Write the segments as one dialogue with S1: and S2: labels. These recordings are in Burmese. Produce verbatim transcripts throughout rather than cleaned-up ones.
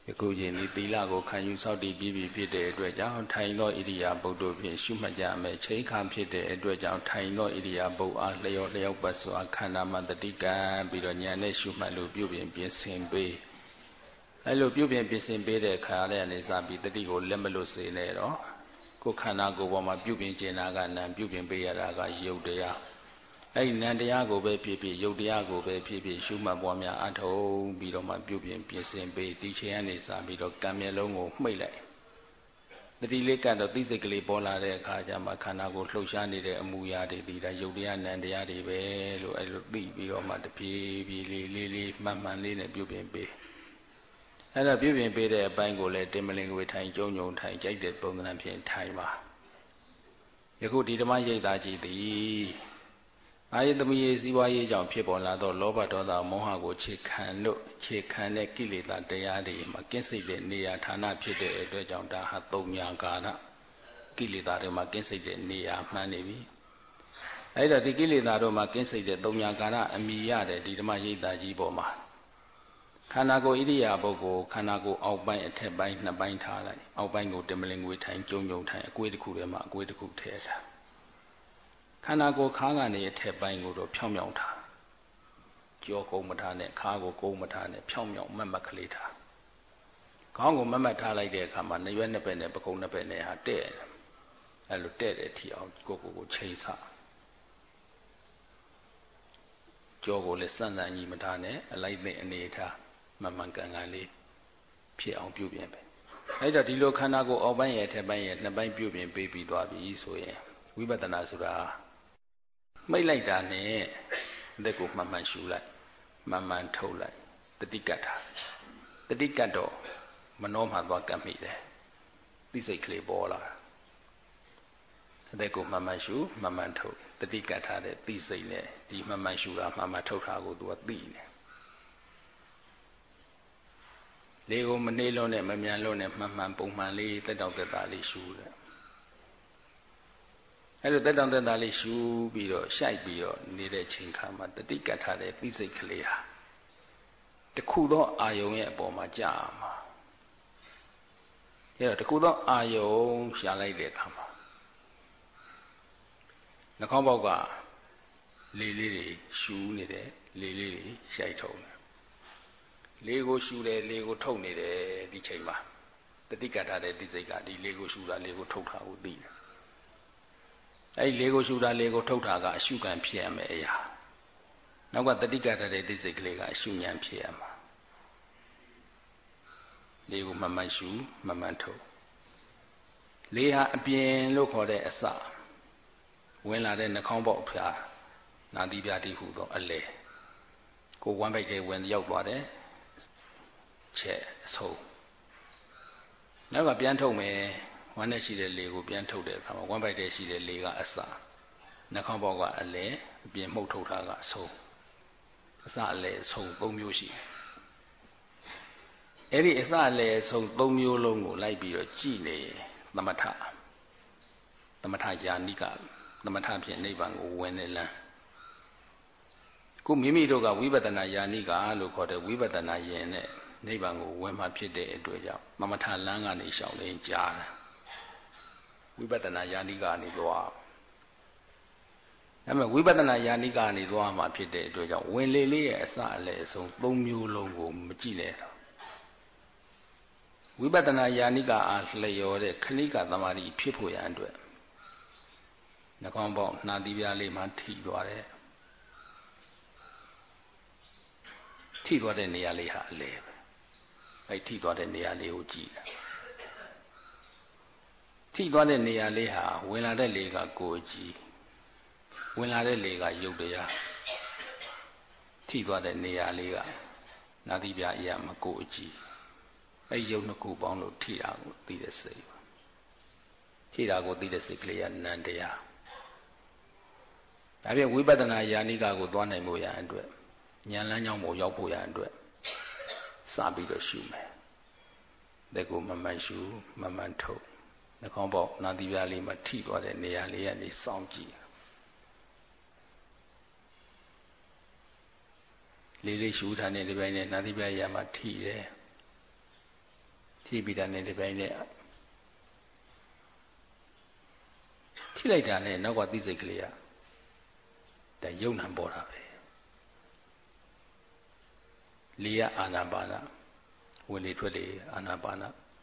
S1: ယခုချိန်ဒီသီလကိုခံယူဆောက်တည်ပြီးပြီဖြစ်တဲ့အတွက်ကြောင့်ထိုင်သောဣရိယာပုတ်တို့ဖြင့်ရှုမှတ်ကြမယ်ချိန်ခါဖြစ်တဲ့အတွက်ကြောင့်ထိုင်သောဣရိယာပုတ်အားလျော့လျော့ပတ်စွာခန္ဓာမှာတတိကံပြီးတော့ဉာဏ်နဲ့ရှုမှတ်လို့ပြုပြင်ပြင်ဆင်ပေးအဲလိုပြုပြင်ပြင်ဆင်ပေးတဲ့အခါလည်းအနေစားပြီးတတိကိုလက်မလွတ်စေနဲ့တော့ကိုယ်ခန္ဓာကိုယ်ပေါ်မှာပြုပြင်ကျင်တာကနံပြုပြင်ပေးရတာကယုတ်တရားအဲ့ဒီနံတရားကိုပဲဖြစ်ဖြစ်ယုတ်တရားကိုပဲဖြစ်ဖြစ်ရှုမှတ်ပွားများအထောက်ပြီးတော့မှပြုပြင်ပြင်ဆင်ပေးဒီချိန်ကနေစပြီးတော့ကံမျက်လုံးကိုမှိတ်လိုက်တတိလေးကတော့သိစိတ်ကလေးပေါ်လာတဲ့အခါကျမှခန္ဓာကိုယ်လှုပ်ရှားနေတဲ့အမူအရာတွေဒီဒါယုတ်တရားနံတရားတွေပဲလို့အဲ့လိုသိပြီးတော့မှတပြေးပြေးလေးလေးလေးမှန်မှန်လေးနဲ့ပြုပြင်ပေးအဲ့ဒါပြုပြင်ပေးတဲ့အပိုင်းကိုလည်းတင်မလင်ကိုထိုင်ကြုံကြုံထိုင်ကြိုက်တဲ့ပုံစံဖြင့်ထိုင်ပါယခုဒီဓမ္မရိပ်သာကြည်သည်အာယတမီရေးစီးပွားရေးကြောင့်ဖြစ်ပေါ်လာသောလောဘဒေါသမောဟကိုခြေခံလို့ခြေခံတဲ့ကိလေသာတရားတွေမှာကင်းစိတ်တဲ့နေရာဌာနဖြစ်တဲ့အတွက်ကြောင့်ဒါဟာသုံးညာကာရကိလေသာတွေမှာကင်းစိတ်တဲ့နေရာမှန်နေပြီအဲ့ဒါဒီကိလေသာတို့မှာကင်းစိတ်တဲ့သုံးညာကာရအမိရတဲ့ဒီဓမ္မရိပ်သာကြီးပေါ်မှာခန္ဓာကိုယ်ဣရိယာပုတ်ကိုခန္ဓာကိုယ်အောက်ပိုင်းအထက်ပိုင်းနှစ်ပိုင်းထားလိုက်အောက်ပိုင်းကိုတင်မလင်ငွေထိုင်ကြုံကြုံထိုင်အကွေးတစ်ခုထဲမှာအကွေးတစ်ခုထည့်ထားခန္ဓာကိုယ်ခါးကနေအထက်ပိုင်းကိုတော့ဖြောင်းဖြောင်းထားကြောကုန်းမထားနဲ့ခါးကိုကုန်းမထားနဲ့ဖြောင်းဖြောင်းမတ်မတ်ကလေးထားခေါင်းကိုမတ်မတ်ထားလိုက်တဲ့အခါမှာနှရွက်နှစ်ဘက်နဲ့ပကုံးနှစ်ဘက်နဲ့ဟာတဲ့အဲလိုတဲ့တဲ့ထီအောင်ကိုကိုကိုချိန်ဆကြောကိုလည်းစန့်စန့်ကြီးမထားနဲ့အလိုက်တဲ့အနေထားမှန်မှန်ကန်ကန်လေးဖြစ်အောင်ပြုပြင်ပဲအဲ့တော့ဒီလိုခန္ဓာကိုယ်အောက်ပိုင်းရဲ့အထက်ပိုင်းရဲ့နှစ်ပိုင်းပြုပြင်ပေးပြီးသွားပြီဆိုရင်ဝိပဿနာဆိုတာမိတ်လိုက်တာနဲ့အသက်ကိုမှန်မှန်ရှူလိုက်မှန်မှန်ထုတ်လိုက်တတိကတ်တာတတိကတ်တော့မနှောမှသွားကတ်မိတယ်သိစိတ်ကလေးပေါ်လာအသက်ကိုမှန်မှန်ရှူမှန်မှန်ထုတ်တတိကတ်ထားတဲ့သိစိတ်နဲ့ဒီမှန်မှန်ရှူတာမှန်မှန်ထုတ်တာကိုသူကသိနေလေကိုမနှေးလုံးနဲ့မမြန်လုံးနဲ့မှန်မှန်ပုံမှန်လေးတက်တောက်တက်တာလေးရှူတယ်အဲ့လိုတက်တောက်တက်တာလေးရှူပြီးတော့ရှိုက်ပြီးတော့နေတဲ့ချိန်ခါမှာတတိကတ်ထားတဲ့သိစိတ်ကလေးဟာတခုသောအာယုံရဲ့အပေါ်မှာကြာမှာအဲ့တော့တခုသောအာယုံရှာလိုက်တဲ့အခါမှာနှာခေါင်းပေါက်ကလေလေးတွေရှူနေတယ်လေလေးတွေရှိုက်ထုံတယ်လေကိုရှူတယ်လေကိုထုတ်နေတယ်ဒီချိန်မှာတတိကတ်ထားတဲ့သိစိတ်ကဒီလေကိုရှူတာလေကိုထုတ်တာကိုသိတယ်အဲ့ဒီလေကိုရှူတာလေကိုထုတ်တာကအရှုခံဖြစ်ရမယ်အရာနောက်ကတတိကတ်ထားတဲ့သိစိတ်ကလေးကအရှုဉဏ်ဖြစ်ရမှာလေကိုမှန်မှန်ရှူမှန်မှန်ထုတ်လေဟာအပြင်လို့ခေါ်တဲ့အစဝင်လာတဲ့နှာခေါင်းပေါက်ဖျားနာသီးပြားတိဟုသောအလေကိုဝမ်းပိုက်တဲ့ဝင်ရောက်သွားတယ်ချက်အဆုံးနောက်ကပြန်ထုတ်မယ်ဝမ်းနဲ့ရှိတဲ့လေကိုပြန်ထုတ်တဲ့အခါမှာဝမ်းပိုက်တဲ့ရှိတဲ့လေကအစနှာခေါင်းပေါက်ကအလေအပြင်မှုတ်ထုတ်တာကအဆုံးအစအလေအဆုံးသုံးမျိုးရှိတယ်အဲ့ဒီအစအလေအဆုံးသုံးမျိုးလုံးကိုလိုက်ပြီးတော့ကြည်နေသမထသမထယာနိကသမထဖြင့်နိဗ္ဗာန်ကိုဝင်နေလမ်းခုမိမိတို့ကဝိပဿနာယာနိကလို့ခေါ်တဲ့ဝိပဿနာယင်နဲ့နိဗ္ဗာန်ကိုဝင်မှဖြစ်တဲ့အတွက်ကြောင့်မမထလမ်းကနေရှောင်လင်းကြားတယ်ဝိပဿနာယာနိကနေသွားအဲ့မဲ့ဝိပဿနာယာနိကနေသွားမှဖြစ်တဲ့အတွက်ကြောင့်ဝင်လေလေးရဲ့အစအလယ်အဆုံးသုံးမျိုးလုံးကိုမကြည့်နဲ့တော့ဝိပဿနာယာနိကအားလျော်တဲ့ခဏိကသမာဓိဖြစ်ဖို့ရန်အတွက်နှာခေါင်းပေါက်နှာသီးပြားလေးမှထိသွားတယ်ထိသွားတဲ့နေရာလေးဟာအလဲပဲအဲ့ထိသွားတဲ့နေရာလေးကိုကြည့်တာထိသွားတဲ့နေရာလေးဟာဝင်လာတဲ့လေကကိုယ်ကြည့်ဝင်လာတဲ့လေကရုပ်တရားထိသွားတဲ့နေရာလေးကနာသီးပြားအရာမကိုယ်ကြည့်အဲ့ရုပ်နှစ်ခုပေါင်းလို့ထိတာကိုသိတဲ့စိတ်ထိတာကိုသိတဲ့စိတ်ကလေးကနံတရားဒါပြန်ဝိပဿနာယာနိကကိုသွားနိုင်ဖို့ရန်အတွက်ဉာဏ်လမ်းကြောင်းကိုရောက်ဖို့ရန်အတွက်စပြီးတော့ရှုမယ်လက်ကိုမမှန်ရှုမမှန်ထုတ်နှာခေါင်းပေါက်နာသီးပြားလေးမှာထိသွားတဲ့နေရာလေးကနေစောင့်ကြည့်လေးလေးရှုထားတဲ့ဒီပိုင်းနဲ့နာသီးပြားရမှာထိတယ်ဖြည့်ပြီးတာနဲ့ဒီပိုင်းနဲ့ထိလိုက်တာနဲ့နောက်ကသိစိတ်ကလေးကဒါယုံနံပေါ်တာပဲလေးရအာနာပါနဝင်လေထွက်လေအာနာပါန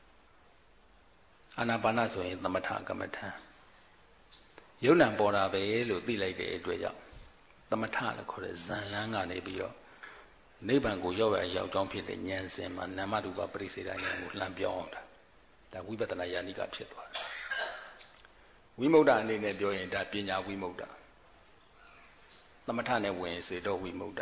S1: အာနာပါနဆိုရင်သမထကမ္မထံယုံနံပေါ်တာပဲလို့သိလိုက်တဲ့အတွက်ကြောင့်သမထလို့ခေါ်တဲ့ဇန်လန်းကနေပြီးတော့နိဗ္ဗာန်ကိုရောက်ရရောက်တောင်းဖြစ်တဲ့ဉာဏ်စဉ်မှာနာမရူပပရိစ္ဆေဒဉာဏ်ကိုလှမ်းပြောင်းအောင်တာဒါဝိပဿနာယာနိကဖြစ်သွားတယ်ဝိမု ക്ത အနေနဲ့ပြောရင်ဒါပညာဝိမု ക്ത သမထနဲ့ဝင်စေတော့ဝိမု ക്ത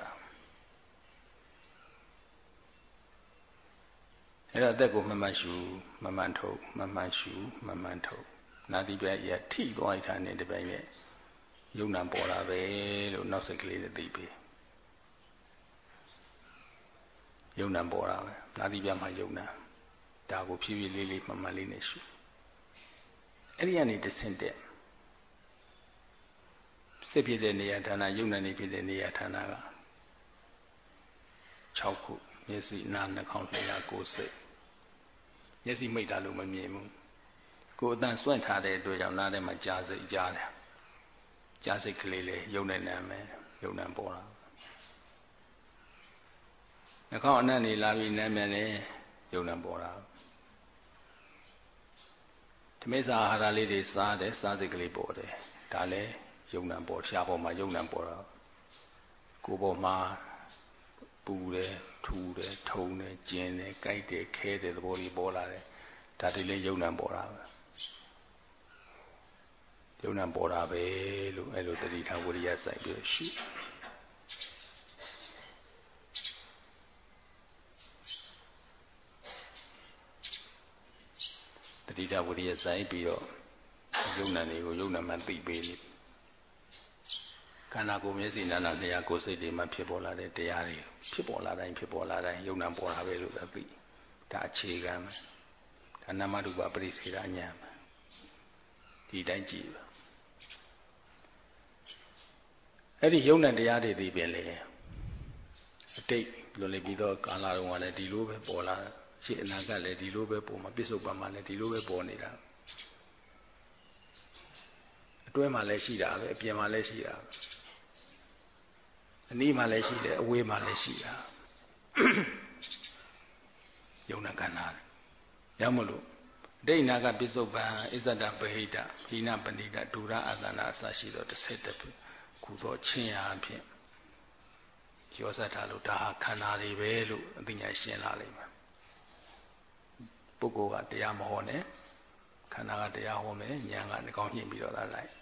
S1: အဲ့တော့အသက်ကိုမှန်မှန်ရှုမှန်မှန်ထုတ်မှန်မှန်ရှုမှန်မှန်ထုတ်နာတိပြရထိသွားတဲ့ဌာနဲ့ဒီပိုင်းနဲ့ယုံနာပေါ်လာပဲလို့နောက်စိတ်ကလေးနဲ့သိပြီယုံနာပေါ်လာပဲနာတိပြမှာယုံနာဒါကိုဖြည်းဖြည်းလေးလေးမှန်မှန်လေးနဲ့ရှုအဲ့ဒီကနေတဆင့်တဲ့စိတ်ဖြစ်တဲ့နေရာဌာနယုံနာနေဖြစ်တဲ့နေရာဌာနက၆ခုမျက်စိနားနှာခေါင်းလျှာကိုယ်စိတ်မျက်စိမိတ်တာလို့မမြင်ဘူးကိုယ်အတန်စွန့်ထားတဲ့အတွက်ကြောင့်နားထဲမှာကြားစိတ်ကြားတယ်ကြားစိတ်ကလေးလေးယုံနေနာမယ်ယုံနေပေါ်လာနှာခေါင်းအနံ့နေလာပြီးနားမယ်လေယုံနေပေါ်လာဓမေစာအာဟာရလေးတွေစားတယ်စားစိတ်ကလေးပေါ်တယ်ဒါလည်းယုံနေပေါ်ရှားပေါ်မှာယုံနေပေါ်တာကိုယ်ပေါ်မှာပူတယ်ထူတယ်ထုံတယ်ကျင်တယ်ကြိုက်တယ်ခဲတယ်သဘောတွေပေါ်လာတယ်ဒါတွေလည်းယုံနေပေါ်တာပဲယုံနေပေါ်တာပဲလို့အဲ့လိုတတိထားဝိရိယစိုက်ပြီးရှုတတိထားဝိရိယစိုက်ပြီးတော့ယုံနေတွေကိုယုံနေမှသိပေးလိခန္ဓာကိုယ်မျက်စိနာနာလျှာကိုယ်စိတ်တွေမှာဖြစ်ပေါ်လာတဲ့တရားတွေဖြစ်ပေါ်လာတိုင်းဖြစ်ပေါ်လာတိုင်းယုံနာပေါ်တာပဲလို့သိဒါအခြေခံပဲဒါနာမရူပပရိစ္ဆေဒဉာဏ်ပဲဒီတိုင်းကြည့်ပါအဲ့ဒီယုံနာတရားတွေသိပြင်လေအတိတ်လွန်လေပြီးတော့ကာလတုန်းကလည်းဒီလိုပဲပေါ်လာရှေ့အနာဂတ်လည်းဒီလိုပဲပေါ်မှာပြစ္ဆုတ်ပံမှာလည်းဒီလိုပဲပေါ်နေတာအတွဲမှာလည်းရှိတာပဲအပြင်မှာလည်းရှိတာအနီးမှာလည်းရှိတယ်အဝေးမှာလည်းရှိတာယုံနာခန္ဓာရမလို့ဒိဋ္ဌနာကပစ္စုပန်အစ္ဆဒပဟိတဟိနပဏိတဒုရအတ္တနာအစရှိသောတစ်ဆက်တည်းခုသောချင်းရာအဖြစ်ရောစတ်ထားလို့ဒါဟာခန္ဓာတွေပဲလို့အသိဉာဏ်ရှင်းလာလိမ့်မယ်ပုဂ္ဂိုလ်ကတရားမဟောနဲ့ခန္ဓာကတရားဟောမယ်ဉာဏ်ကနှကောင်းညှိပြီးတော့လာလိုက်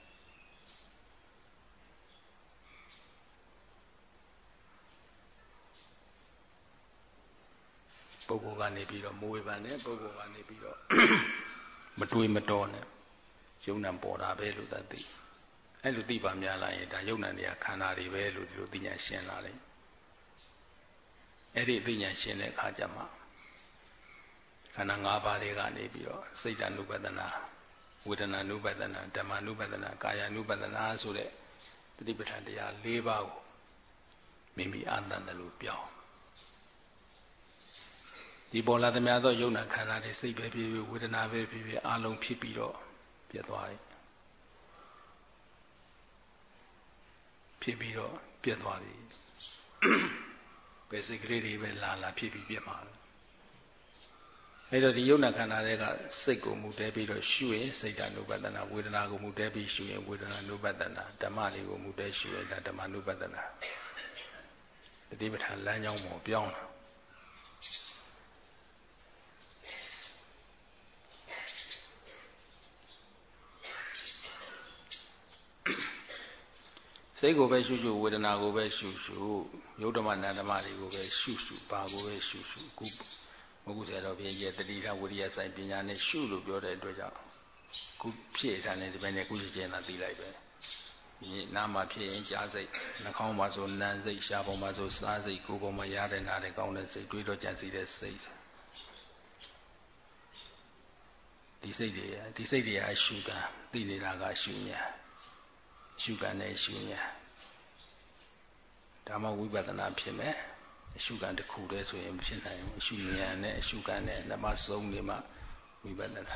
S1: ပုဂ္ဂိုလ်ကနေပြီးတော့မဝေဖန်နဲ့ပုဂ္ဂိုလ်ကနေပြီးတော့မတွေးမတော်နဲ့ယုံနာပေါ်တာပဲလို့သာသိအဲ့လိုသိပါများလာရင်ဒါယုံနာတွေကခန္ဓာတွေပဲလို့ဒီလိုသိဉာဏ်ရှင်းလာလိမ့်အဲ့ဒီသိဉာဏ်ရှင်းတဲ့အခါကျမှခန္ဓာ၅ပါးတွေကနေပြီးတော့စိတ်တ ानु ပဒနာဝေဒနာ ानु ပဒနာဓမ္မ ानु ပဒနာကာယ ानु ပဒနာဆိုတဲ့တတိပဋ္ဌာန်တရား၄ပါးကိုမိမိအာသံတယ်လို့ပြောင်းဒီပေါ်လာသမျှသောယုံနာခန္ဓာတွေစိတ်ပဲဖြစ်ဖြစ်ဝေဒနာပဲဖြစ်ဖြစ်အလုံးဖြစ်ပြီးတော့ပြတ်သွားတယ်ဖြစ်ပြီးတော့ပြတ်သွားပြီပဲစိတ်ကလေးတွေပဲလာလာဖြစ်ပြီးပြတ်မှာအဲ့တော့ဒီယုံနာခန္ဓာတွေကစိတ်ကိုမူတည်ပြီးတော့ရှုရင်စိတ်ဓာတ် ानु ပဒနာဝေဒနာကိုမူတည်ပြီးရှုရင်ဝေဒနာ ानु ပဒနာဓမ္မလေးကိုမူတည်ရှုရင်ဒါဓမ္မ ानु ပဒနာတတိပဋ္ဌာန်လမ်းကြောင်းပေါ်ပြောင်းလာစိတ်ကိုပဲရှုရှုဝေဒနာကိုပဲရှုရှုယုတ်ဓမ္မနာဓမ္မတွေကိုပဲရှုရှုဘာကိုပဲရှုရှုအခုမဟုတ်ဆရာတော်ဘုရားရဲ့တတိယဝိရိယဆိုင်ပညာနဲ့ရှုလို့ပြောတဲ့အတွက်ကြောင့်ခုဖြစ်ထားတဲ့ဒီပိုင်းနဲ့ခုရှိကျင်တာသိလိုက်ပဲဒီနာမှာဖြစ်ရင်ကြားစိတ်နှာခေါင်းမှာဆိုနံစိတ်ရှားပေါ်မှာဆိုစားစိတ်ကိုယ်ပေါ်မှာရတဲ့နာတဲ့ကောင်းတဲ့စိတ်တွေးတော့ကြံစီတဲ့စိတ်ဒီစိတ်တွေဒီစိတ်တွေအရှုကံသိနေတာကရှုညာရှုကံနဲ့ရှုညာဒါမှဝိပဿနာဖြစ်မယ်အရှုခံတစ်ခုတည်းဆိုရင်ဖြစ်နိုင်ဘူးအရှုဉာဏ်နဲ့အရှုခံနဲ့နှစ်ပါးစုံနေမှဝိပဿနာ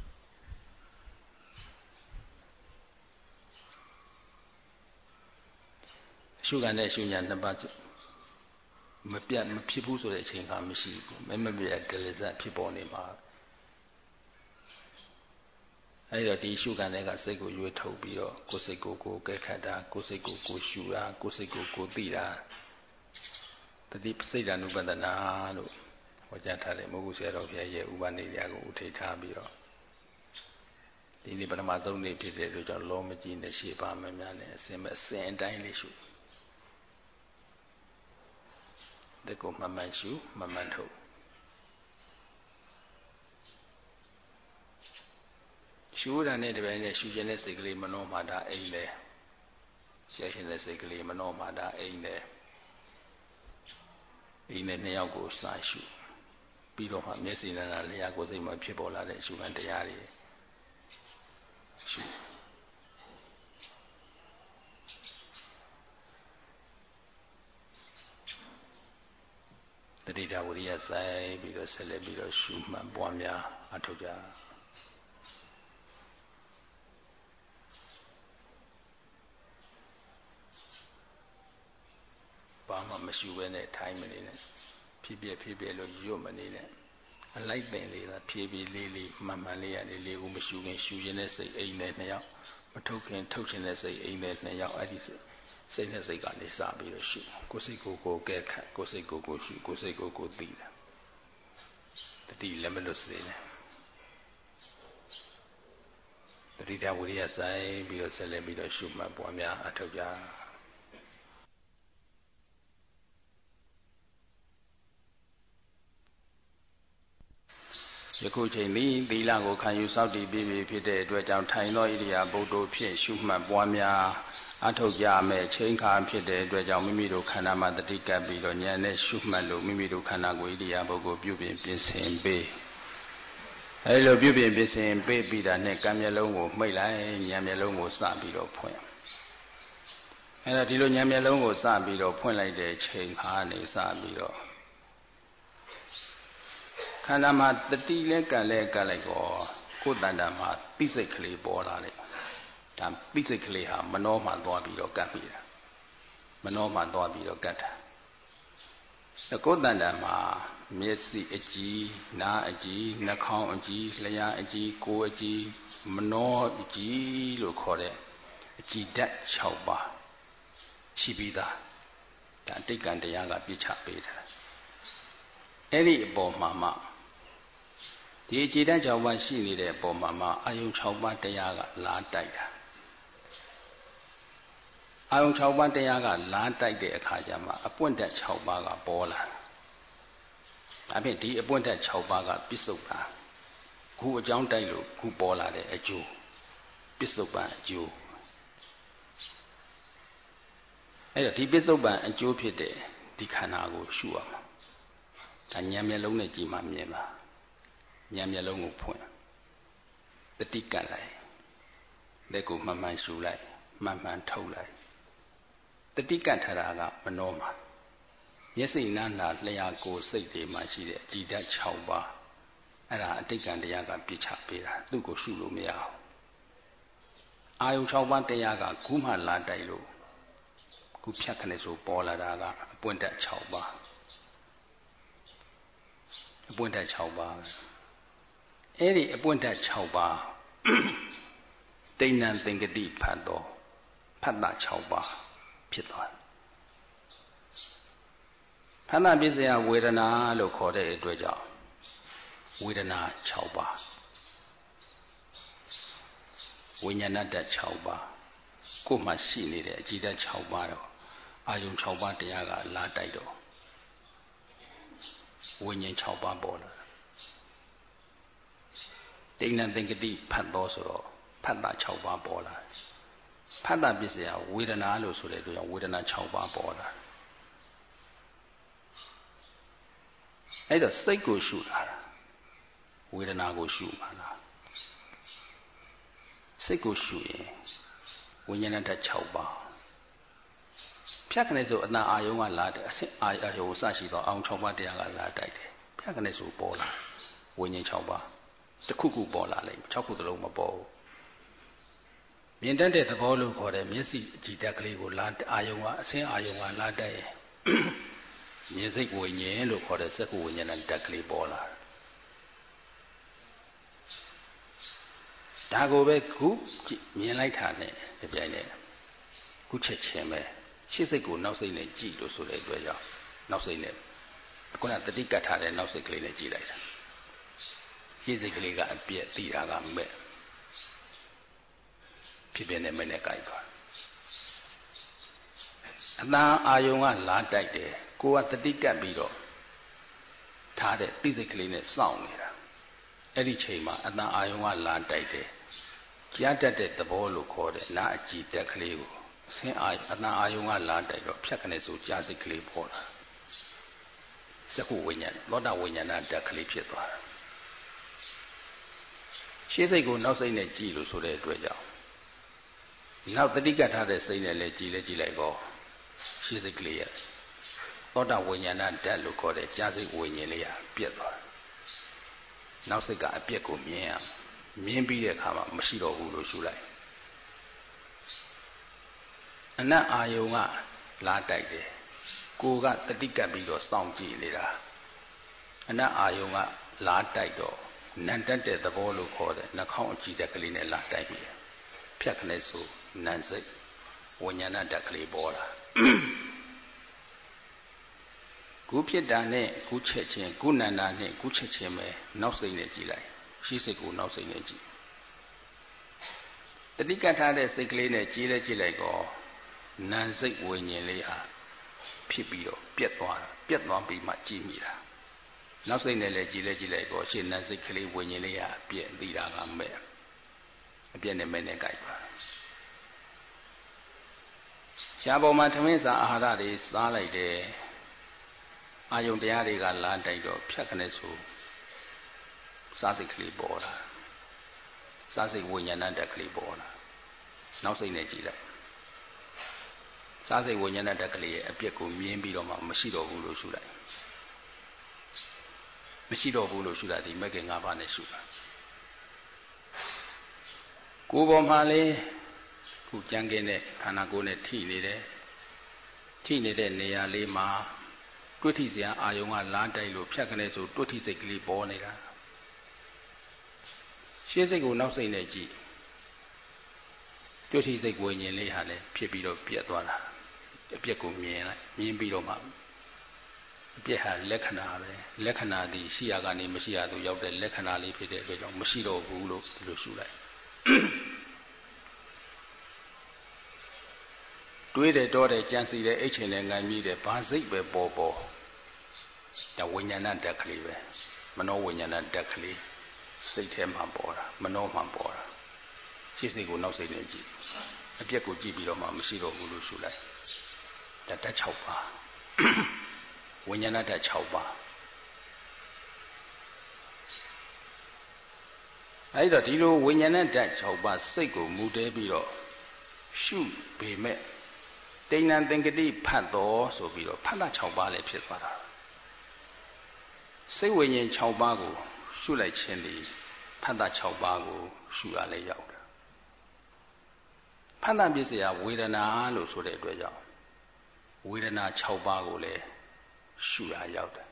S1: အရှုခံနဲ့အရှုဉာဏ်နှစ်ပါးမပြတ်မဖြစ်ဘူးဆိုတဲ့အချိန်ကမရှိဘူးမမပြတ်တလဇတ်ဖြစ်ပေါ်နေမှာအဲဒီတော့ဒီရှုခံတဲ့ကစိတ်ကိုရွေးထုတ်ပြီးတော့ကိုယ်စိတ်ကိုကိုယ်ကဲခတ်တာကိုယ်စိတ်ကိုကိုယ်ရှုတာကိုယ်စိတ်ကိုကိုယ်သိတာတတိစိတ်ဓာနုပဒနာလို့ဟောကြားထားတယ်မိုးကုဆရာတော်ဘုရားရဲ့ဥပနိဒေယကိုဥထိတ်ထားပြီးတော့ဒီနေ့ပထမဆုံးနေ့ဖြစ်တဲ့အတွက်ကြောင့်လောမကြီးနဲ့ရှေ့ပါမများနဲ့အစင်မဲ့အစင်အတိုင်းလေးရှုဒီကိုမှန်မှန်ရှုမှန်မှန်ထုတ်ရှုတာနဲ့တပြိုင်နက်ရှုခြင်းတဲ့စိတ်ကလေးမနှောမှတာအိမ်လေရှက်ရှင်တဲ့စိတ်ကလေးမနှောမှတာအိမ်လေအိမ်နဲ့နှစ်ယောက်ကိုစာရှုပြီးတော့မှမျက်စိနဲ့လျှာကိုယ်စိတ်မှာဖြစ်ပေါ်လာတဲ့ရှုခံတရားတွေရှုတတိယဝိရိယဆိုင်ပြီးတော့ဆက်လက်ပြီးတော့ရှုမှတ်ပွားများအထောက်ကြဘာမှမရှုဘဲနဲ့ထိုင်မနေနဲ့ဖြည်းဖြည်းဖြည်းဖြည်းလို့ရွတ်မနေနဲ့အလိုက်ပင်လေးသာဖြည်းဖြည်းလေးလေးမှန်မှန်လေးရလေးလေးကိုမရှုခင်ရှုခြင်းနဲ့စိတ်အိမ်နဲ့နှစ်ယောက်မထုတ်ခင်ထုတ်ခြင်းနဲ့စိတ်အိမ်နဲ့နှစ်ယောက်အဲ့ဒီစိတ်နဲ့စိတ်ကနေစပြီးတော့ရှုကိုယ်စိတ်ကိုကိုယ်ကဲခတ်ကိုယ်စိတ်ကိုကိုယ်ရှုကိုယ်စိတ်ကိုကိုယ်သိတာတတိလည်းမလွတ်စေနဲ့တတိယဝိရိယဆိုင်ပြီးတော့ဆက်လက်ပြီးတော့ရှုမှတ်ပွားများအထောက်ကြယခုချိန်သည်သီလကိုခံယူစောင့်တည်ပြီးပြီဖြစ်တဲ့အတွက်ကြောင့်ထိုင်သောဣရိယာပုဒ်တို့ဖြင့်ရှုမှတ်ပွားများအထောက်ကြမဲ့ချိန်ခါဖြစ်တဲ့အတွက်ကြောင့်မိမိတို့ခန္ဓာမှာတတိကပ်ပြီးတော့ဉာဏ်နဲ့ရှုမှတ်လို့မိမိတို့ခန္ဓာကိုယ်ဣရိယာပုဒ်ကိုပြုပြင်ပြင်ဆင်ပေးအဲလိုပြုပြင်ပြင်ဆင်ပေးပြီးတာနဲ့ကံမျက်လုံးကိုမှိတ်လိုက်ဉာဏ်မျက်လုံးကိုစပြီးတော့ဖွင့်အဲဒါဒီလိုဉာဏ်မျက်လုံးကိုစပြီးတော့ဖွင့်လိုက်တဲ့ချိန်ခါနေစပြီးတော့ခန္ဓာမှာတတိလဲကံလဲကပ်လိုက်တော့ကိုယ်တဏ္ဍာမှာပိစိတ်ကလေးပေါ်လာတယ်ဒါပိစိတ်ကလေးဟာမနှောမှသွားပြီးတော့ကပ်ပြီးတာမနှောမှသွားပြီးတော့ကပ်တာကိုယ်တဏ္ဍာမှာမျက်စိအကြည့်နားအကြည့်နှာခေါင်းအကြည့်လျှာအကြည့်ကိုယ်အကြည့်မနှောအကြည့်လို့ခေါ်တဲ့အကြည့်ဓာတ်၆ပါးရှိပြီးသားဒါအတိတ်ကံတရားကပြစ်ချပေးတာအဲ့ဒီအပေါ်မှာမှဒီအကြည်ဓာတ်၆ပါးရှိနေတဲ့အပေါ်မှာမှအာယုံ၆ပါးတရားကလာတိုက်တာအာယုံ၆ပါးတရားကလာတိုက်တဲ့အခါကျမှအပွင့်ဓာတ်၆ပါးကပေါ်လာဒါဖြင့်ဒီအပွင့်ဓာတ်၆ပါးကပစ္စုပ္ပန်ခုအကြောင်းတိုက်လို့ခုပေါ်လာတဲ့အကျိုးပစ္စုပ္ပန်အကျိုးအဲ့တော့ဒီပစ္စုပ္ပန်အကျိုးဖြစ်တဲ့ဒီခန္ဓာကိုရှုရမှာဒါဉာဏ်မျက်လုံးနဲ့ကြည့်မှမြင်ပါဉာဏ်မျက်လုံးကိုဖွင့်တတိကပ်လိုက်လက်ကိုမှန်မှန်ရှုလိုက်မှန်မှန်ထုတ်လိုက်တတိကပ်ထတာကမနှောမှာမျက်စိနားနာလျှာကိုယ်စိတ်တွေမှာရှိတဲ့အကြည်ဓာတ်၆ပါးအဲ့ဒါအတိတ်ကံတရားကပြစ်ချပေးတာသူ့ကိုရှုလို့မရဘူးအာယုံ၆ပါးတရားကခုမှလာတိုက်လို့ခုဖြတ်ခနဲ့ဆိုပေါ်လာတာကအပွင့်ဓာတ်၆ပါးအပွင့်ဓာတ်၆ပါးအဲ့ဒီအပွင့်ဓာတ်၆ပါးတိဏ္ဏသင်္ကတိဖတ်တော်ဖတ်တာ၆ပါးဖြစ်သွားတယ်ဖတ်တာပစ္စယဝေဒနာလို့ခေါ်တဲ့အတွက်ကြောင့်ဝေဒနာ၆ပါးဝိညာဏဓာတ်၆ပါးကိုယ်မှရှိနေတဲ့အကြည်ဓာတ်၆ပါးတော့အာယုံ၆ပါးတရားကလာတိုက်တော့ဝိညာဉ်၆ပါးပေါ်လာတိဏ္ဏသင်္ကတိဖတ်တော်ဆိုတော့ဖတ်တာ၆ပါးပေါ်လာဖတ်တာပစ္စယဝေဒနာလို့ဆိုတဲ့အတွက်ကြောင့်ဝေဒနာ၆ပါးပေါ်လာအဲ့တော့စိတ်ကိုရှုတာဝေဒနာကိုရှုမှာလားစိတ်ကိုရှုရင်ဝိညာဏဓာတ်၆ပါးဖြတ်ခနဲ့ဆိုအတန်အာယုံကလာတယ်အဆင့်အာယုံစရှိသောအောင်၆ပါးတရားကလာတိုက်တယ်ဖြတ်ခနဲ့ဆိုပေါ်လာဝိညာဉ်၆ပါးတစ်ခုခုပေါ်လာလိမ့်၆ခုသလုံးမပေါ်ဘူးမြင်တတ်တဲ့သဘောလို့ခေါ်တဲ့မျက်စိကြည်တက်ကလေးကိုလာအာယုံကအဆင့်အာယုံကလာတိုက်ရင်မြင်စိတ်ဝိညာဉ်လို့ခေါ်တဲ့စက္ခုဝိညာဏတက်ကလေးပေါ်လာဒါကိုပဲခုမြင်လိုက်တာနဲ့ဒီပြိုင်နဲ့ခုချက်ချင်းပဲရှေ့စိတ်ကိုနောက်စိတ်နဲ့ကြည့်လို့ဆိုတဲ့အတွက်ကြောင့်နောက်စိတ်နဲ့ခုနတတိကတ်ထားတဲ့နောက်စိတ်ကလေးနဲ့ကြည့်လိုက်တာရှေ့စိတ်ကလေးကအပြည့်သိတာကမဲ့ဖြစ်ပြနေမဲ့နဲ့ကြိုက်သွားအတန်အာယုံကလာတိုက်တယ်ကိုကတတိကတ်ပြီးတော့ထားတဲ့သိစိတ်ကလေးနဲ့စောင့်နေတာအဲ့ဒီချိန်မှာအတန်အာယုံကလာတိုက်တယ်ကြားတတ်တဲ့သဘောလို့ခေါ်တဲ့နာအကြည်တက်ကလေးကိုအဆင်းအာအတန်အာယုံကလာတိုက်တော့ဖြတ်ခနဲ့ဆိုကြားစိတ်ကလေးပေါ်လာစက္ခုဝိညာဉ်သောတာဝိညာဏတက်ကလေးဖြစ်သွားတာရှေ့စိတ်ကိုနောက်စိတ်နဲ့ကြည့်လို့ဆိုတဲ့အတွက်ကြောင့်နောက်တတိကတ်ထားတဲ့စိတ်နဲ့လည်းကြည်လဲကြည်လိုက်ကောရှေ့စိတ်ကလေးရသောတာဝိညာဏဓာတ်လို့ခေါ်တဲ့ကြားစိတ်ဝိညာဉ်လေးရပြက်သွားနောက်စိတ်ကအပြက်ကိုမြင်ရမြင်ပြီးတဲ့အခါမှာမရှိတော့ဘူးလို့ရှုလိုက်အနတ်အာယုံကလာတိုက်တယ်ကိုကတတိကတ်ပြီးတော့စောင့်ကြည့်နေတာအနတ်အာယုံကလာတိုက်တော့နံတက်တဲ့သဘောလို့ခေါ်တဲ့နှာခေါင်းအကြည့်တက်ကလေးနဲ့လာတိုက်ပြီးဖြတ်ခနဲ့ဆိုနံစိတ်ဝိညာဏတက်ကလေးပေါ်လာခုဖြစ်တာနဲ့ခုချက်ချင်းခုနန္ဒာနဲ့ခုချက်ချင်းပဲနောက်စိတ်နဲ့ကြည့်လိုက်ရှိစိတ်ကိုနောက်စိတ်နဲ့ကြည့်တတိကတ်ထားတဲ့စိတ်ကလေးနဲ့ကြည့်လဲကြည့်လိုက်ကောနံစိတ်ဝိညာဉ်လေးဟာဖြစ်ပြီးတော့ပြက်သွားတာပြက်သွားပြီးမှကြည့်မိတာနောက်စိတ်နဲ့လည်းကြည်လဲကြည်လိုက်တော့ရှင်းနံစိတ်ကလေးဝိညာဉ်လေးဟာပြက်ပြီးတာကမဲ့အပြက်နဲ့မဲ့နဲ့ကြိုက်ပါရှားပေါ်မှာထမင်းစာအာဟာရတွေစားလိုက်တယ်အာယုံတရားတွေကလာတိုက်တော့ဖြတ်ခနဲ့ဆိုစားစိတ်ကလေးပေါ်လာစားစိတ်ဝိညာဏတက်ကလေးပေါ်လာနောက်စိတ်နဲ့ကြည်လိုက်စားစိတ်ဝိညာဏတက်ကလေးရဲ့အပြက်ကိုမြင်ပြီးတော့မှမရှိတော့ဘူးလို့ရှုလိုက်မရှိတော့ဘူးလို့ရှုတာဒီမဂ္ဂင်၅ပါးနဲ့ရှုတာကိုယ်ပေါ်မှာလေခုကြံကင်းတဲ့ခန္ဓာကိုယ်နဲ့ထိနေတယ်ထိနေတဲ့နေရာလေးမှာတွဋ္ဌိစရာအာယုံကလာတိုက်လို့ဖြတ်ခနဲ့ဆိုတွဋ္ဌိစိတ်ကလေးပေါ်နေတာရှေ့စိတ်ကိုနောက်စိတ်နဲ့ကြည့်တွဋ္ဌိစိတ်ဝိညာဉ်လေးဟာလည်းဖြစ်ပြီးတော့ပြက်သွားတာအပြက်ကိုမြင်လိုက်မြင်ပြီးတော့မှအပြက်ဟာလက္ခဏာပဲလက္ခဏာဒီရှိရကနေမရှိရသူရောက်တဲ့လက္ခဏာလေးဖြစ်တဲ့အတွက်ကြောင့်မရှိတော့ဘူးလို့ဒီလိုရှုလိုက်တွေးတယ်တော့တယ်ကြံစီတယ်အိတ်ချင်တယ်ငံမြည်တယ်ဘာစိတ်ပဲပေါ်ပေါ်ဒါဝိညာဏတက်ကလေးပဲမနောဝိညာဏတက်ကလေးစိတ်ထဲမှာပေါ်တာမနောမှာပေါ်တာရှေ့စိတ်ကိုနောက်စိတ်နဲ့ကြည့်အပြက်ကိုကြည့်ပြီးတော့မှမရှိတော့ဘူးလို့ရှုလိုက်ဒါဓာတ်၆ပါးဝိညာဏဓာတ်၆ပါးအဲဒီတော့ဒီလိုဝိညာဏဓာတ်၆ပါးစိတ်ကိုမူတည်ပြီးတော့ရှုပေမဲ့တိဏ္ဍသင်္ကတိဖတ်တော်ဆိုပြီးတော့ဖတ်တာ၆ပါးလည်းဖြစ်သွားတာစိတ်ဝိညာဉ်၆ပါးကိုရှုလိုက်ခြင်းဒီဖတ်တာ၆ပါးကိုရှုရလဲရောက်တာဖတ်တာပစ္စယဝေဒနာလို့ဆိုတဲ့အတွက်ကြောင့်ဝေဒနာ၆ပါးကိုလည်းရှုရရောက်တယ်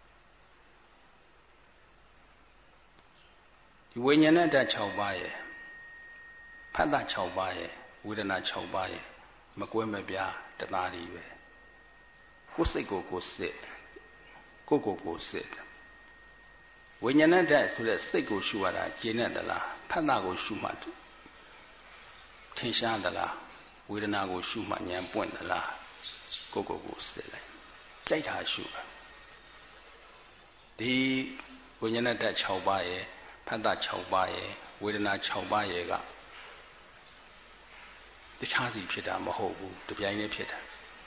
S1: ဒီဝိညာဏဓာတ်၆ပါးရဲ့ဖတ်တာ၆ပါးရဲ့ဝေဒနာ၆ပါးရဲ့မကွဲမပြားတသားတည်းပဲကိုယ်စိတ်ကိုကိုယ်စစ်ကိုယ်ကိုကိုယ်စစ်ဝိညာဏဓာတ်ဆိုတဲ့စိတ်ကိုရှုရတာကျင့်တတ်လားဖတ်တာကိုရှုမှထင်ရှားသလားဝေဒနာကိုရှုမှဉာဏ်ပွင့်သလားကိုယ်ကိုကိုယ်စစ်လိုက်ကြိုက်တာရှုတာဒီဝိညာဏဓာတ်၆ပါးရဲ့ဖတ်တာ၆ပါးရဲ့ဝေဒနာ၆ပါးရဲ့ကတခြားစီဖြစ်တာမဟုတ်ဘူးတပြိုင်တည်းဖြစ်တာ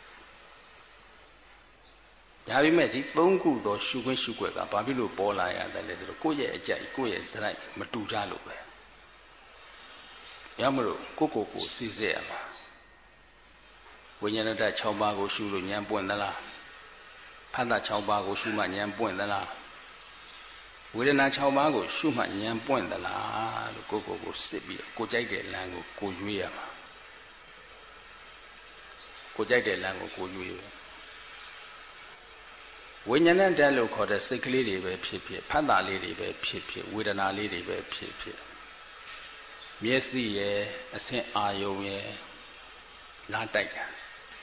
S1: ဒါပေမဲ့ဒီသုံးခုသောရှုခွင့်ရှုွက်ကဘာဖြစ်လို့ပေါ်လာရတယ်လဲဆိုတော့ကိုယ့်ရဲ့အကြိုက်ကိုယ့်ရဲ့စရိုက်မတူကြလို့ပဲရမလို့ကိုယ့်ကိုယ်ကိုစီစစ်ရမှာဝိညာဏတ္တ၆ပါးကိုရှုလို့ဉာဏ်ပွင့်သလားဖတ်တာ၆ပါးကိုရှုမှဉာဏ်ပွင့်သလားဝေဒနာ၆ပါးကိုရှုမှဉာဏ်ပွင့်သလားလို့ကိုယ်ကိုယ်ကိုစစ်ပြီးကိုကြိုက်တဲ့လမ်းကိုကိုရွေးရမှာကိုကြိုက်တဲ့လမ်းကိုကိုရွေးဝိညာဏတ္တလို့ခေါ်တဲ့စိတ်ကလေးတွေပဲဖြစ်ဖြစ်ဖတ်တာလေးတွေပဲဖြစ်ဖြစ်ဝေဒနာလေးတွေပဲဖြစ်ဖြစ်မျက်စိရဲ့အဆင့်အာယုံရဲ့လာတိုက်တာ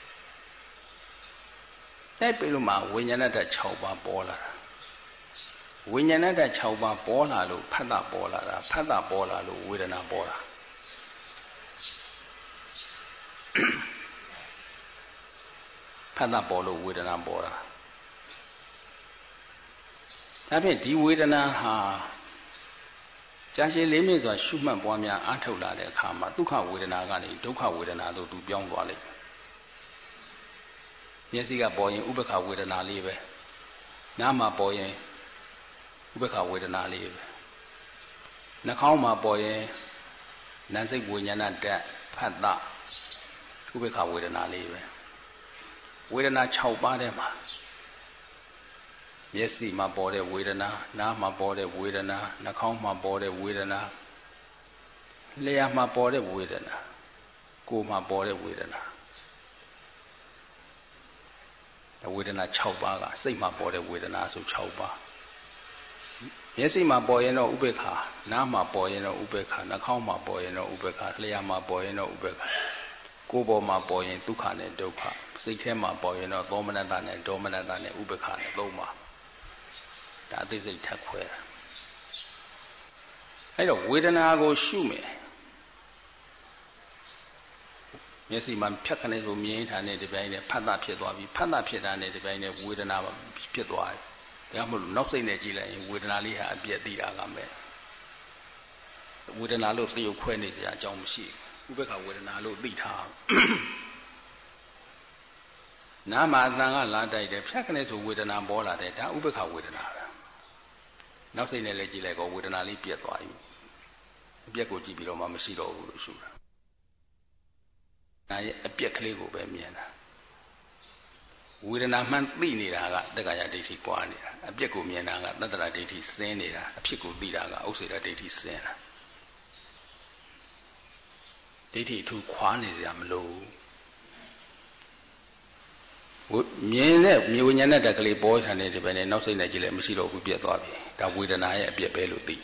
S1: တိုက်ပြီလို့မှဝိညာဏတ္တ၆ပါးပေါ်လာတာဝိညာဏတ္တ၆ပါးပေါ်လာလို့ဖတ်တာပေါ်လာတာဖတ်တာပေါ်လာလို့ဝေဒနာပေါ်လာဖတ်တာပေါ်လို့ဝေဒနာပေါ်လာဒါဖြင့်ဒီဝေဒနာဟာကြာရှည်လေးမြင့်စွာရှုမှတ်ပွားများအားထုတ်လာတဲ့အခါမှာဒုက္ခဝေဒနာကနေဒုက္ခဝေဒနာသို့သူပြောင်းသွားလိမ့်မယ်မျက်စိကပေါ်ရင်ဥပ္ပခဝေဒနာလေးပဲနားမှာပေါ်ရင်ဥပ္ပခဝေဒနာလေးပဲနှာခေါင်းမှာပေါ်ရင်နာစိတ်ဝိညာဏတ္တဖတ်တာဥပ္ပခဝေဒနာလေးပဲဝေဒနာ၆ပါးထဲမှာမျက်စိမှာပေါ်တဲ့ဝေဒနာနားမှာပေါ်တဲ့ဝေဒနာနှာခေါင်းမှာပေါ်တဲ့ဝေဒနာလျှာမှာပေါ်တဲ့ဝေဒနာကိုယ်မှာပေါ်တဲ့ဝေဒနာဝေဒနာ၆ပါးကစိတ်မှာပေါ်တဲ့ဝေဒနာဆို၆ပါးမျက်စိမှာပေါ်ရင်တော့ဥပေက္ခနားမှာပေါ်ရင်တော့ဥပေက္ခနှာခေါင်းမှာပေါ်ရင်တော့ဥပေက္ခလျှာမှာပေါ်ရင်တော့ဥပေက္ခကိုယ်ပေါ်မှာပေါ်ရင်ဒုက္ခနဲ့ဒုက္ခစိတ်ထဲမှာပေါ်ရင်တော့သောမနတနဲ့ဒေါမနတနဲ့ဥပေက္ခနဲ့သုံးပါဒါအသိစိတ်ထက်ခွဲတာအဲ့တော့ဝေဒနာကိုရှုမယ်မျက်စိမှာဖြတ်ခနဲ့ဆိုမြင်ထားတဲ့ဒီပိုင်းနဲ့ဖတ်တာဖြစ်သွားပြီဖတ်တာဖြစ်တာနဲ့ဒီပိုင်းနဲ့ဝေဒနာဖြစ်သွားတယ်ဒါမှမဟုတ်နောက်စိတ်နဲ့ကြည့်လိုက်ရင်ဝေဒနာလေးဟာအပြည့်သိတာကမဲ့ဝေဒနာလို့သရုပ်ခွဲနေကြအကြောင်းမရှိဘူးဥပ္ပခဝေဒနာလို့သိထားနားမှာအတန်ကလာတိုက်တယ်ဖြတ်ခနဲ့ဆိုဝေဒနာပေါ်လာတယ်ဒါဥပ္ပခဝေဒနာပဲနောက်စိတ်နဲ့လည်းကြည့်လိုက်ကောဝေဒနာလေးပြတ်သွားပြီအပြက်ကိုကြည့်ပြီးတော့မှမရှိတော့ဘူးလို့ဆိုတာဒါရဲ့အပြက်ကလေးကိုပဲမြင်တာဝေဒနာမှန်သိနေတာကတက္ကရာဒိဋ္ဌိကွာနေတာအပြက်ကိုမြင်တာကသတ္တရာဒိဋ္ဌိစင်းနေတာအဖြစ်ကိုသိတာကဥစ္စေရာဒိဋ္ဌိစင်းတာဒိဋ္ဌိအထူးခွာနေစရာမလိုဘူးမြင်တဲ့မြေဝိညာဉ်နဲ့တက်ကလေးပေါ်ထားနေတဲ့ပဲနဲ့နောက်စိတ်နဲ့ကြည့်လိုက်မရှိတော့ဘူးပြတ်သွားပြီဒါဝေဒနာရဲ့အပြက်ပဲလို့သိ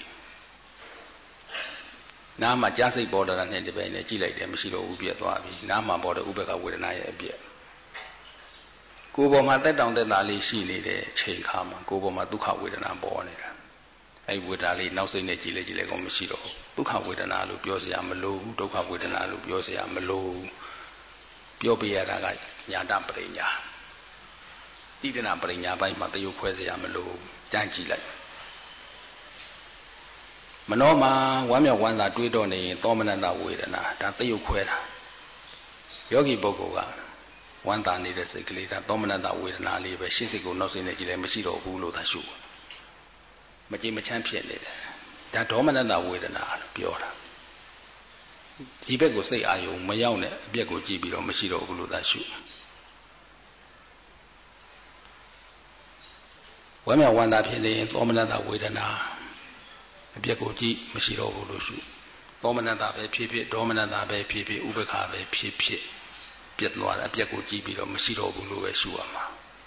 S1: နားမှာကြားစိတ်ပေါ်လာတဲ့ဒီပဲနဲ့ကြည့်လိုက်တယ်မရှိတော့ဘူးပြတ်သွားပြီနားမှာပေါ်တဲ့ဥပ္ပခဝေဒနာရဲ့အပြက်ကိုယ်ပေါ်မှာတက်တောင်တက်တာလေးရှိနေတဲ့အချိန်ခါမှာကိုယ်ပေါ်မှာဒုက္ခဝေဒနာပေါ်နေတာအဲဝေဒနာလေးနောက်စိတ်နဲ့ကြည့်လိုက်ကြည့်လိုက်ကောမရှိတော့ဘူးဒုက္ခဝေဒနာလို့ပြောစရာမလိုဘူးဒုက္ခဝေဒနာလို့ပြောစရာမလိုဘူးပြောပြရတာကညာတပရိညာတိဒနာပရိညာပိုင်းမှာတယုတ်ခွဲစရာမလိုကြမ်းကြည့်လိုက်မနောမှာဝမ်းမြောက်ဝမ်းသာတွေးတော့နေရင်သောမနတဝေဒနာဒါတယုတ်ခွဲတာယောဂီပုဂ္ဂိုလ်ကဝမ်းသာနေတဲ့စိတ်ကလေးဒါသောမနတဝေဒနာလေးပဲရှေ့စိတ်ကိုနောက်စိတ်နဲ့ကြည့်လိုက်မရှိတော့ဘူးလို့သာရှုမကြည်မချမ်းဖြစ်နေတယ်ဒါဒေါမနတဝေဒနာလို့ပြောတာဒီဘက်ကိုစိတ်အာယုံမရောက်နဲ့အပြက်ကိုကြည့်ပြီးတော့မရှိတော့ဘူးလို့သာရှုဝမ်းမြောက်ဝမ်းသာဖြစ်နေရင်သောမနတဝေဒနာအပြက်ကိုကြည့်မရှိတော့ဘူးလို့ရှုသောမနတပဲဖြစ်ဖြစ်ဒေါမနတပဲဖြစ်ဖြစ်ဥပ္ပခါပဲဖြစ်ဖြစ်ပြတ်သွားတာအပြက်ကိုကြည့်ပြီးတော့မရှိတော့ဘူးလို့ပဲရှုရမှာ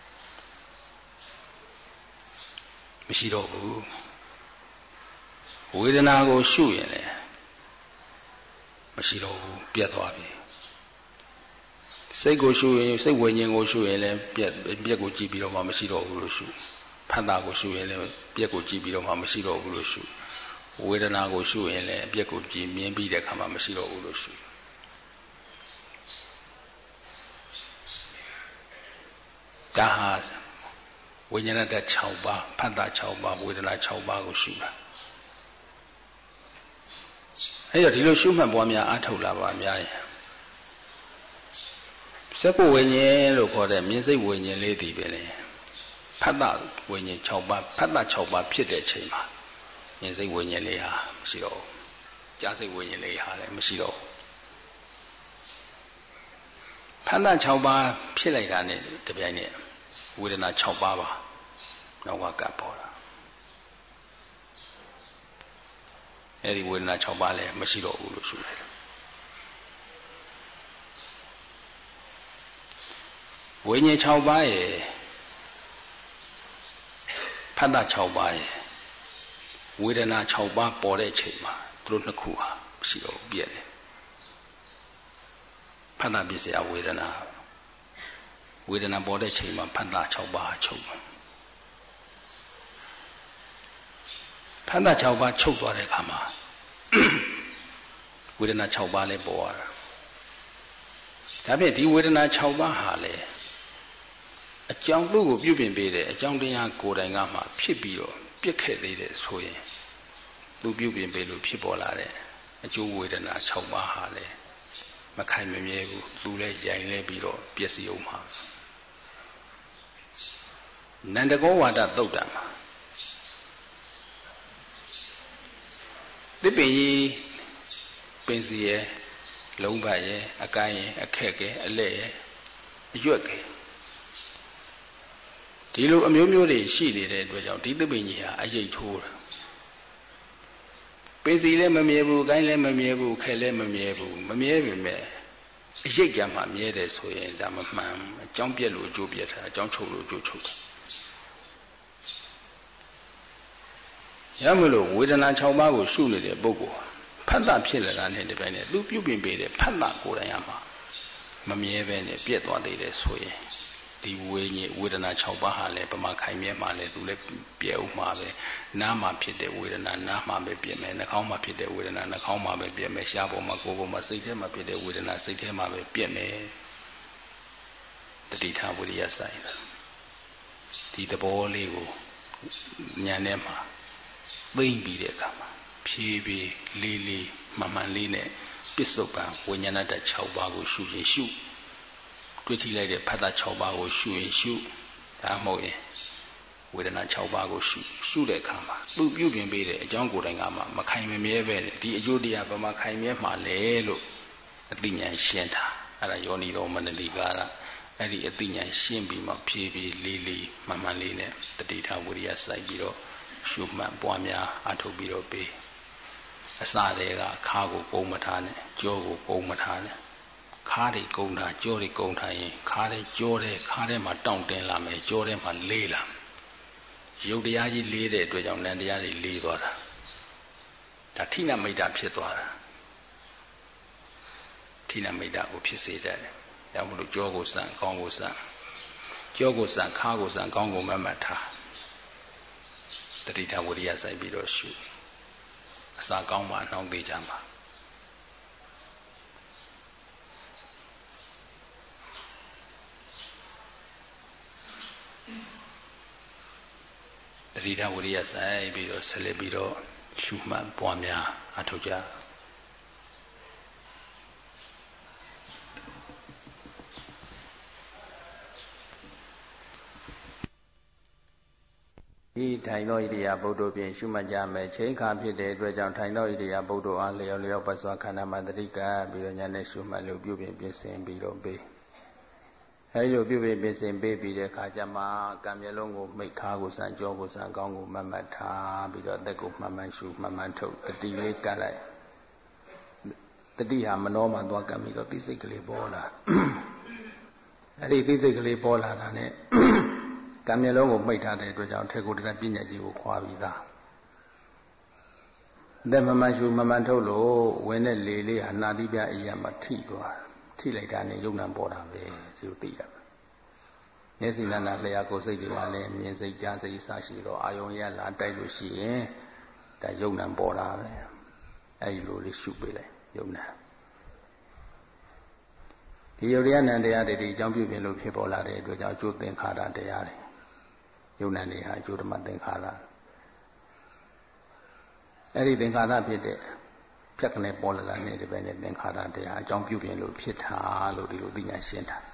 S1: မရှိတော့ဘူးဝေဒနာကိုရှုရင်လည်းမရှိတော့ဘူးပြတ်သွားပြီစိတ်ကိုရှုရင်စိတ်ဝိညာဉ်ကိုရှုရင်လည်းပြက်ပြက်ကိုကြည့်ပြီးတော့မှမရှိတော့ဘူးလို့ရှုဖတ်တာကိုရှုရင်လည်းပြက်ကိုကြည့်ပြီးတော့မှမရှိတော့ဘူးလို့ရှုဝေဒနာကိုရှုရင်လည်းပြက်ကိုကြည့်မြင်ပြီးတဲ့အခါမှာမရှိတော့ဘူးလို့ရှုဒါဟာဝိညာဏတ္တ၆ပါးဖတ်တာ၆ပါးဝေဒနာ၆ပါးကိုရှုတာအဲ့တော့ဒီလိုရှုမှတ်ပွားများအားထုတ်လာပါများရင်စက္ကဝိညာဉ်လို့ခေါ်တဲ့မြင်စိတ်ဝိညာဉ်လေးတည်ပဲလေဖတ်တာဝိညာဉ်၆ပါးဖတ်တာ၆ပါးဖြစ်တဲ့ချိန်မှာမြင်စိတ်ဝိညာဉ်လေးဟာမရှိတော့ဘူးကြားစိတ်ဝိညာဉ်လေးဟာလည်းမရှိတော့ဘူးဖန္တာ၆ပါးဖြစ်လိုက်တာနဲ့တပြိုင်နက်ဝေဒနာ၆ပါးပါနောက်ကကပ်ပေါ်တာအဲ့ဒီဝေဒနာ၆ပါးလည်းမရှိတော့ဘူးလို့ဆိုတယ်ဝိညာဉ်၆ပါးရဲ့ဖန္တာ၆ပါးရဲ့ဝေဒနာ၆ပါးပေါ်တဲ့ချိန်မှာသူတို့နှစ်ခုဟာမရှိတော့ဘူးပြည့်တယ်ဖန္တာပစ္စယဝေဒနာဝေဒနာပေါ်တဲ့ချိန်မှာဖန္တာ၆ပါးချုပ်ဖန္တာ၆ပါးချုပ်သွားတဲ့အခါမှာဝေဒနာ၆ပါးလည်းပေါ်လာတာဒါဖြင့်ဒီဝေဒနာ၆ပါးဟာလေအကြောင်းသူ့ကိုပြုပြင်ပေးတယ်အကြောင်းတရားကိုယ်တိုင်ကမှဖြစ်ပြီးတော့ပြစ်ခဲ့သေးတယ်ဆိုရင်သူပြုပြင်ပေးလို့ဖြစ်ပေါ်လာတဲ့အကျိုးဝေဒနာ၆ပါးဟာလေမခိုင်မမြဲဘူးသူလည်းရိုင်လဲပြီးတော့ပျက်စီးအောင်မှာနန္ဒကောဝါဒသုတ်တံမှာသစ်ပင်ကြီးပင်စီရဲ့လုံးပတ်ရဲ့အကိုင်းရဲ့အခက်ကဲအလက်ရဲ့အရွက်ကဲဒီလိုအမျိုးမျိုးတွေရှိနေတဲ့အတွက်ကြောင့်ဒီသစ်ပင်ကြီးဟာအရိပ်ထိုးတာပင်စီလည်းမမြဲဘူးအကိုင်းလည်းမမြဲဘူးခက်လည်းမမြဲဘူးမမြဲပေမဲ့အရိပ်ကမှမြဲတယ်ဆိုရင်ဒါမမှန်အကြောင်းပြက်လို့အကျိုးပြက်တာအကြောင်းချုပ်လို့အကျိုးချုပ်တာရမလို့ဝေဒနာ၆ပါးကိုရှုနေတဲ့ပုဂ္ဂိုလ်ဖတ်တာဖြစ်လာတာနဲ့တပြိုင်နက်သူပြုပြင်ပေးတဲ့ဖတ်တာကိုယ်တိုင်ရမှာမမြဲပဲနဲ့ပြက်သွားသေးတယ်ဆိုရင်ဒီဝေညေဝေဒနာ၆ပါးဟာလည်းပမာခိုင်မြဲမှလည်းသူလည်းပြက်ဥမှာပဲနားမှာဖြစ်တဲ့ဝေဒနာနားမှာပဲပြက်မယ်နှာခေါင်းမှာဖြစ်တဲ့ဝေဒနာနှာခေါင်းမှာပဲပြက်မယ်ရှားပေါ်မှာကိုယ်ပေါ်မှာစိတ်ထဲမှာဖြစ်တဲ့ဝေဒနာစိတ်ထဲမှာပဲပြက်မယ်တတိထဝိရိယဆိုင်ဒီသဘောလေးကိုဉာဏ်နဲ့မှာသိမ့်ပြီးတဲ့အခါမှာဖြည်းဖြည်းလေးလေးမှန်မှန်လေးနဲ့ပစ္စုပန်ဝိညာဏတ၆ပါးကိုရှုရင်ရှုတွေ့ထိလိုက်တဲ့ဖတ်တာ၆ပါးကိုရှုရင်ရှုဒါမှမဟုတ်ရင်ဝေဒနာ၆ပါးကိုရှုရှုတဲ့အခါမှာသူပြုပြင်ပေးတဲ့အကြောင်းကိုယ်တိုင်ကမှမခိုင်မမြဲပဲဒီအကျိုးတရားဘာမှခိုင်မြဲမှလဲလို့အသိဉာဏ်ရှင်းတာအဲ့ဒါယောနိရောမနတိကာရအဲ့ဒီအသိဉာဏ်ရှင်းပြီးမှဖြည်းဖြည်းလေးလေးမှန်မှန်လေးနဲ့တတိထဝိရိယစိုက်ပြီးတော့ရှုမှတ်ပွားများအထုတ်ပြီးတော့ပေးအစတွေကခါကိုကုန်းမထားနဲ့ကြောကိုကုန်းမထားနဲ့ခါတွေကုန်းထားကြောတွေကုန်းထားရင်ခါတွေကြောတဲ့ခါထဲမှာတောင့်တင်းလာမယ်ကြောထဲမှာလေးလာရုပ်တရားကြီးလေးတဲ့အတွက်ကြောင့်နံတရားတွေလေးသွားတာဒါထိနမိတ်တာဖြစ်သွားတာထိနမိတ်တာကိုဖြစ်စေတတ်တယ်ဒါမှမဟုတ်ကြောကိုစံကောင်းကိုစံကြောကိုစံခါကိုစံကောင်းကိုမမှတ်ထားတတိထဝိရိယဆိုင်ပြီးတော့ရှုအစာကောင်းမှနှောင်းသေးကြမှာတတိထဝိရိယဆိုင်ပြီးတော့ဆက်လက်ပြီးတော့ရှုမှတ်ပွားများအထောက်ကြဒီထိုင်သောဣရိယာပုဒ်တို့ဖြင့်ရှုမှတ်ကြမယ်ချိန်ခါဖြစ်တဲ့အတွက်ကြောင့်ထိုင်သောဣရိယာပုဒ်တို့အားလျော်လျော်ပတ်စွာခန္ဓာမှာတတိကပြီးတော့ညာနဲ့ရှုမှတ်လို့ပြုပြင်ပြင်ဆင်ပြီးတော့ပေးအဲဒီလိုပြုပြင်ပြင်ဆင်ပေးပြီးတဲ့အခါကျမှကံမျက်လုံးကိုမိတ်ခါကိုစံကြောကိုစံကောင်းကိုမှတ်မှတ်ထားပြီးတော့အသက်ကိုမှန်မှန်ရှုမှန်မှန်ထုတ်တတိလေးကပ်လိုက်တတိဟာမနှောမှသွားကပ်ပြီးတော့သိစိတ်ကလေးပေါ်လာအဲဒီသိစိတ်ကလေးပေါ်လာတာနဲ့ကံမျက်လုံးကိုမိတ်ထားတဲ့အတွက်ကြောင့်ထေကိုတရပညာကြီးကိုခွာပြီးသားအသက်မမှန်ရှုမမှန်ထုတ်လို့ဝင်တဲ့လေလေးဟာနာသီးပြအရာမှာထိသွားထိလိုက်တာနဲ့ယုံနာပေါ်တာပဲဒီလိုသိရမယ်မျက်စိနာနာလျှာကိုယ်စိတ်တွေကလည်းမြင်စိတ်ကြားစိတ်စရှိတော့အာယုံရလာတိုက်လို့ရှိရင်ဒါယုံနာပေါ်တာပဲအဲဒီလိုလေးရှုပေးလိုက်ယုံနာဒီယုတ်တရားနံတရားတွေဒီအကြောင်းပြုပြင်လို့ဖြစ်ပေါ်လာတဲ့အတွက်ကြောင့်အကျိုးသင်္ခါရတရားတွေယုံနာနေဟာအကျိုးဓမ္မသင်္ခါရအဲ့ဒီသင်္ခါရဖြစ်တဲ့ဖြတ်ကနေပေါ်လာတာနဲ့ဒီပဲနဲ့သင်္ခါရတရားအကြောင်းပြုပြင်လို့ဖြစ်တာလို့ဒီလိုသိညာရှင်းတာ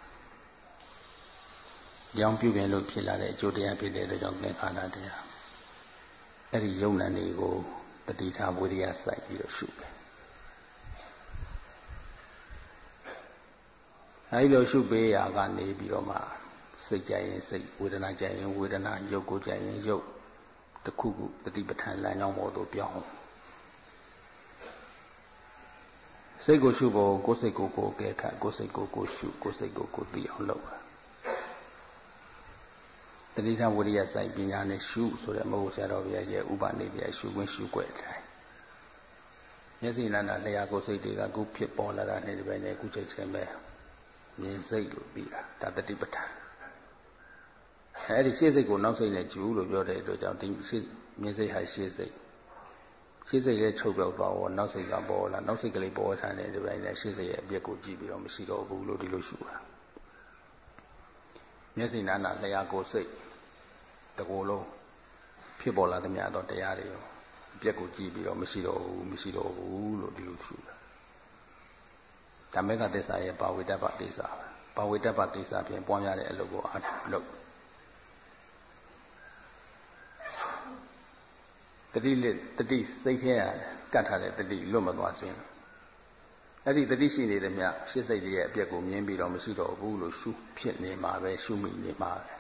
S1: အကြောင်းပြုပြင်လို့ဖြစ်လာတဲ့အကျိုးတရားဖြစ်တဲ့အတွက်ကြောင့်သင်္ခါရတရားအဲ့ဒီယုံနာနေကိုတတိထဝိရိယစိုက်ပြီးတော့ရှုပဲအဲဒီလိုရှုပေးရာကနေပြီးတော့မှစိတ်ကြရင်စိတ်ဝေဒနာကြရင်ဝေဒနာရုပ်ကိုကြရင်ရုပ်တစ်ခုခုတတိပဋ္ဌာန်လမ်းကြောင်းပေါ်သို့ပြောင်းစိတ်ကိုရှုဖို့ကိုယ်စိတ်ကိုကိုယ်ကဲခတ်ကိုယ်စိတ်ကိုကိုယ်ရှုကိုယ်စိတ်ကိုကိုယ်သိအောင်လုပ်တတိထဝိရိယစိုက်ပညာနဲ့ရှုဆိုတဲ့မဟုတ်ဆရာတော်ဘုရားရဲ့ဥပနိဒေယရှုခွင့်ရှုွက်တိုင်းမျက်စိနာနာလျှာကိုယ်စိတ်တွေကခုဖြစ်ပေါ်လာတာနဲ့ဒီပိုင်းနဲ့ခုချိန်ချင်းပဲမြင်စိတ်လို့ပြီးတာဒါတတိပဋ္ဌာန်အဲဒီရှေ့စိတ်ကိုနောက်စိတ်နဲ့ကျူလို့ပြောတဲ့အတွက်ကြောင့်ဒီရှေ့မြင်စိတ်ဟာရှေ့စိတ်ရှေ့စိတ်လည်းချုပ်ပြောက်သွားတော့နောက်စိတ်ကပေါ်လာနောက်စိတ်ကလေးပေါ်ထားတဲ့ဒီပိုင်းနဲ့ရှေ့စိတ်ရဲ့အပြစ်ကိုကြည့်ပြီးတော့မရှိတော့ဘူးလို့ဒီလိုရှုတာမျက်စိနာနာလျှာကိုယ်စိတ်တကူလုံးဖြစ်ပေါ်လာသမျှတော့တရားတွေရောအပြစ်ကိုကြည့်ပြီးတော့မရှိတော့ဘူးမရှိတော့ဘူးလို့ဒီလိုရှုတာဓမ္မကသစ္စာရဲ့ဘာဝိတ္တပကိစ္စဘာဝိတ္တပကိစ္စဖြင့်ပွားများတဲ့အလုပ်ကိုအားလုပ်တတိလက်တတိစိတ်ထဲကတ်ထားတဲ့တတိလွတ်မသွားစေနဲ့အဲ့ဒီတတိရှိနေတဲ့မြရှစ်စိတ်ရဲ့အပြက်ကိုမြင်ပြီးတော့မရှိတော့ဘူးလို့ရှုဖြစ်နေမှာပဲရှုမိနေမှာပဲ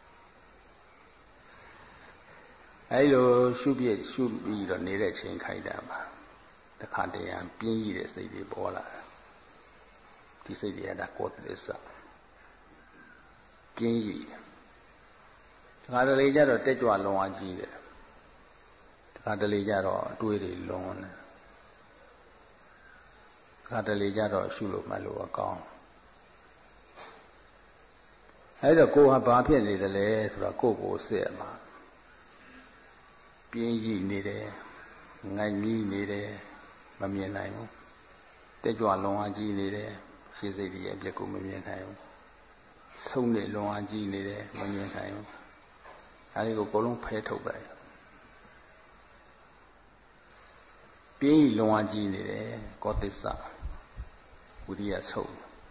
S1: အဲ့လိုရှုပြည့်ရှုပြီးတော့နေတဲ့ချိန်ခိုက်တာပါတခါတည်းရန်ပြင်းရတဲ့စိတ်တွေပေါ်လာတယ်ဒီစိတ်တွေကဒါကောသစ္စာပြင်းရတခါတလေကျတော့တက်ကြွလွန်အားကြီးတယ်တခါတလေကျတော့အတွေးတွေလွန်တယ်တခါတလေကျတော့ရှုလို့မှလို့ကောင်းအဲ့တော့ကိုယ်ဟာဘာဖြစ်နေတယ်လဲဆိုတော့ကိုယ့်ကိုယ်စစ်မှာပြင်းရနေတယ်ငိုက်မြည်နေတယ်မမြင်နိုင်ဘူးတက်ကြွလွန်အားကြီးနေတယ်ရှေ့စိတ်ရဲ့အပြစ်ကိုမမြင်နိုင်ဘူးဆုံးနေလွန်အားကြီးနေတယ်မမြင်နိုင်ဘူးအဲဒီကိုအကုန်လုံးဖဲထုတ်လိုက်ပြင်းလွန်အားကြီးနေတယ်ကောသစ္စာဝိရိယဆုံး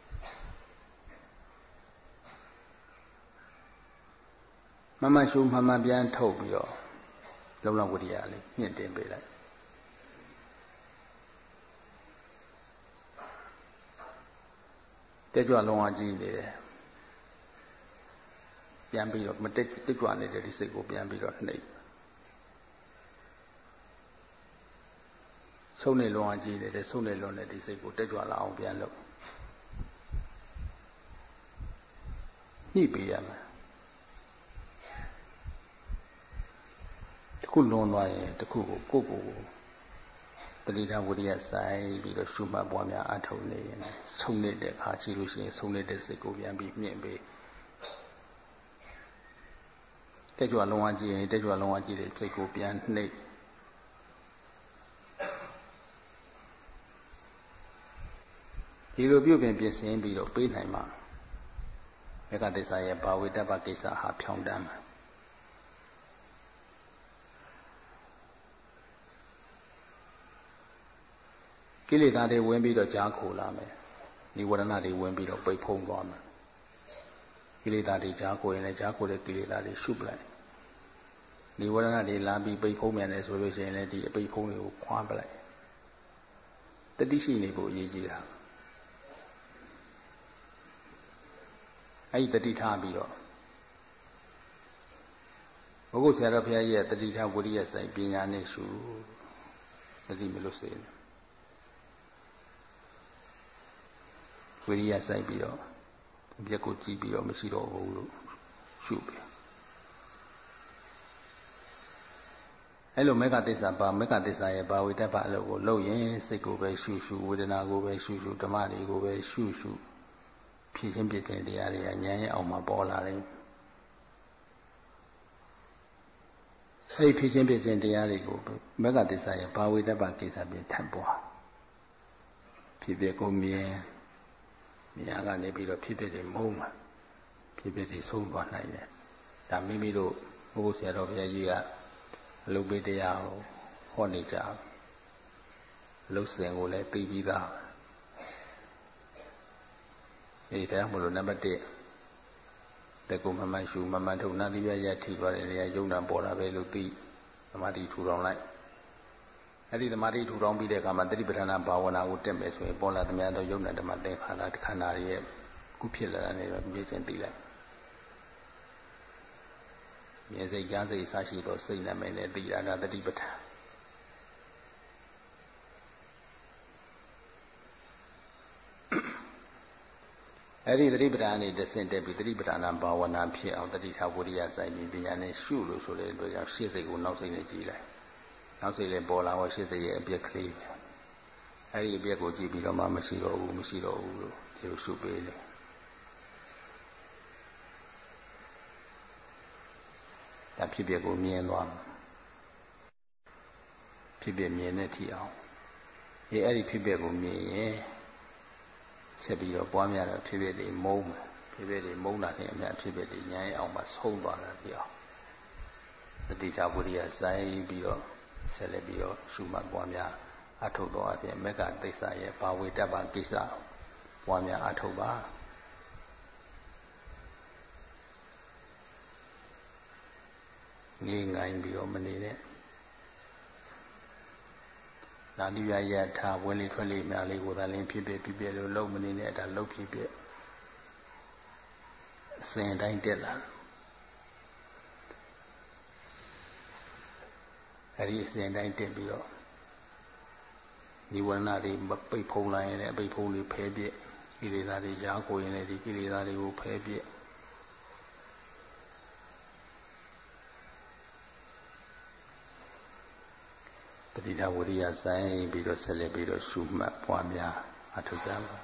S1: မမရှုမမပြန်ထုတ်ပြီးတော့လုံလဝိရိယလေးမြင့်တင်ပေးလိုက်တက်ကြွလုံးအားကြီးနေတယ်ပြန်ပြီးတော့မတက်တက်ကြွနေတဲ့ဒီစိတ်ကိုပြန်ပြီးတော့နှိပ်ဆုံးနေလုံးအားကြီးနေတယ်ဆုံးနေလုံးနဲ့ဒီစိတ်ကိုတက်ကြွလာအောင်ပြန်လုပ်ညှိပေးရမယ်တစ်ခုလွန်သွားရင်တစ်ခုကိုကိုယ့်ကိုယ်တတိယဝိရိယဆိုင်ပြီးတော့ရှုမှတ်ပွားများအထောက်နေရင်ဆုံးနေတဲ့အခါကြည့်လို့ရှိရင်ဆုံးနေတဲ့စိတ်ကိုပြန်ပြီးမြင့်ပေးတက်ကြွလုံးဝကြည့်ရင်တက်ကြွလုံးဝကြည့်တဲ့စိတ်ကိုပြန်နှိပ်ဒီလိုပြုပြင်ပြင်ဆင်ပြီးတော့ပေးနိုင်မှာမေဃသစ္စာရဲ့ဘာဝိတ္တပကိစ္စဟာဖြောင်းတမ်းမှာကိလေသာတွေဝင်ပြီးတော့ကြားခိုလာမယ်နိဝရဏတွေဝင်ပြီးတော့ပိတ်ဖုံးသွားမယ်ကိလေသာတွေကြားခိုရင်လည်းကြားခိုတဲ့ကိလေသာတွေရှုပလိုက်နိဝရဏတွေလာပြီးပိတ်ဖုံးမြန်တယ်ဆိုလို့ရှိရင်လည်းဒီအပိတ်ဖုံးတွေကိုခွာပလိုက်တတိရှိနေဖို့အရေးကြီးတာအဲ့ဒီတတိထားပြီးတော့ဘုဂုဆရာတော်ဘုရားရဲ့တတိထားဝိရိယဆိုင်ပညာနဲ့ရှုတတိမလို့စေတယ်ဝိရိယစိုက်ပြီးတော့အပြက်ကိုကြည့်ပြီးတော့မရှိတော့ဘူးလို့ရှုပြီအဲ့လိုမေဃသစ္စာပါမေဃသစ္စာရဲ့ဘာဝိတ္တပအလုပ်ကိုလုပ်ရင်စိတ်ကိုပဲရှုရှုဝေဒနာကိုပဲရှုရှုဓမ္မတွေကိုပဲရှုရှုဖြစ်ချင်းဖြစ်တဲ့တရားတွေကဉာဏ်ရဲ့အောက်မှာပေါ်လာတယ်အဲ့ဒီဖြစ်ချင်းဖြစ်တဲ့တရားတွေကိုမေဃသစ္စာရဲ့ဘာဝိတ္တပကိစ္စပြင်ထပ်ပွားဖြစ်ဖြစ်ကိုမြင်မြာကနေပြီးတော့ဖြစ်ဖြစ်တွေမုန်းမှာဖြစ်ဖြစ်တွေဆုံးသွားနိုင်တယ်ဒါမိမိတို့ဘုရားဆရာတော်ဘုရားကြီးကအလုပ်ပေးတရားကိုဟောနေကြအလုပ်စဉ်ကိုလည်းပြီးပြီးသားအဲဒီတရားမလို့နံပါတ်တစ်တကူမမှန်ရှုမမှန်ထုတ်နာတိယရထိသွားတဲ့နေရာယုံနာပေါ်လာပဲလို့သိသမာဓိထူထောင်လိုက်အဲ့ဒီသမာဓိထူထောင်ပြီးတဲ့အခါမှာတတိပဋ္ဌာနာဘာဝနာကိုတက်မယ်ဆိုရင်ပေါ်လာသမျှသောယုံနာဓမ္မသင်္ခါရခန္ဓာရဲ့ခုဖြစ်လာတယ်တော့မြင်ချင်းသိလိုက်မြင်စိတ်ကြားစိတ်အစရှိသောစိတ်နာမည်နဲ့သိတာဒါတတိပဋ္ဌာန်အဲ့ဒီတတိပဋ္ဌာန်နဲ့တဆင့်တက်ပြီးတတိပဋ္ဌာန်ဘာဝနာဖြစ်အောင်တတိထာဝရိယစိုက်ပြီးပညာနဲ့ရှုလို့ဆိုတဲ့အတွက်ကြောင့်ရှေ့စိတ်ကိုနောက်စိတ်နဲ့ကြည်လိုက်နောက်စိတ်လည်းပေါ်လာတော့ရှေ့စိတ်ရဲ့အပြက်ကလေးအဲ့ဒီအပြက်ကိုကြည့်ပြီးတော့မှမရှိတော့ဘူးမရှိတော့ဘူးလို့ဒီလိုရှုပေးတယ်ဒါဖြစ်ပြကိုမြင်သွားဖြစ်ပြမြင်တဲ့ထိအောင်ဒီအဲ့ဒီဖြစ်ပြကိုမြင်ရင်ဆက်ပြီးတော့ပွားများတော့ဖြစ်ဖြစ်တွေမုန်းဖြစ်ဖြစ်တွေမုန်းတာနဲ့အများဖြစ်ဖြစ်တွေညံ့အောင်မှဆုံးသွားတာပြီးအောင်တတိယဝိရိယစိုင်းပြီးတော့ဆက်လက်ပြီးတော့ရှုမှတ်ပွားများအထုတ်တော်အပြင်မေဃသိစ္စာရဲ့ဘာဝေတ္တပကိစ္စပွားများအထုတ်ပါငြိမ်ငိုင်းပြီးတော့မနေနဲ့နာတိယယထာဝင်လေထွက်လေများလေးကိုသာလင်းဖြစ်ဖြစ်ဖြစ်ဖြစ်လို့လုံးမနေနဲ့ဒါလုံးဖြစ်ဖြစ်အစဉ်တိုင်းတက်လာအဲဒီအစဉ်တိုင်းတက်ပြီးတော့နိဝရဏတွေပိတ်ဖုံးလိုက်ရင်လည်းအပိတ်ဖုံးတွေဖဲပြည့်ကိလေသာတွေကြားကိုရင်လည်းဒီကိလေသာတွေကိုဖဲပြည့်တတိယဝိရိယဆိုင်ပြီးတော့ဆက်လက်ပြီးတော့ရှုမှတ်ပွားများအထောက်ကြပါ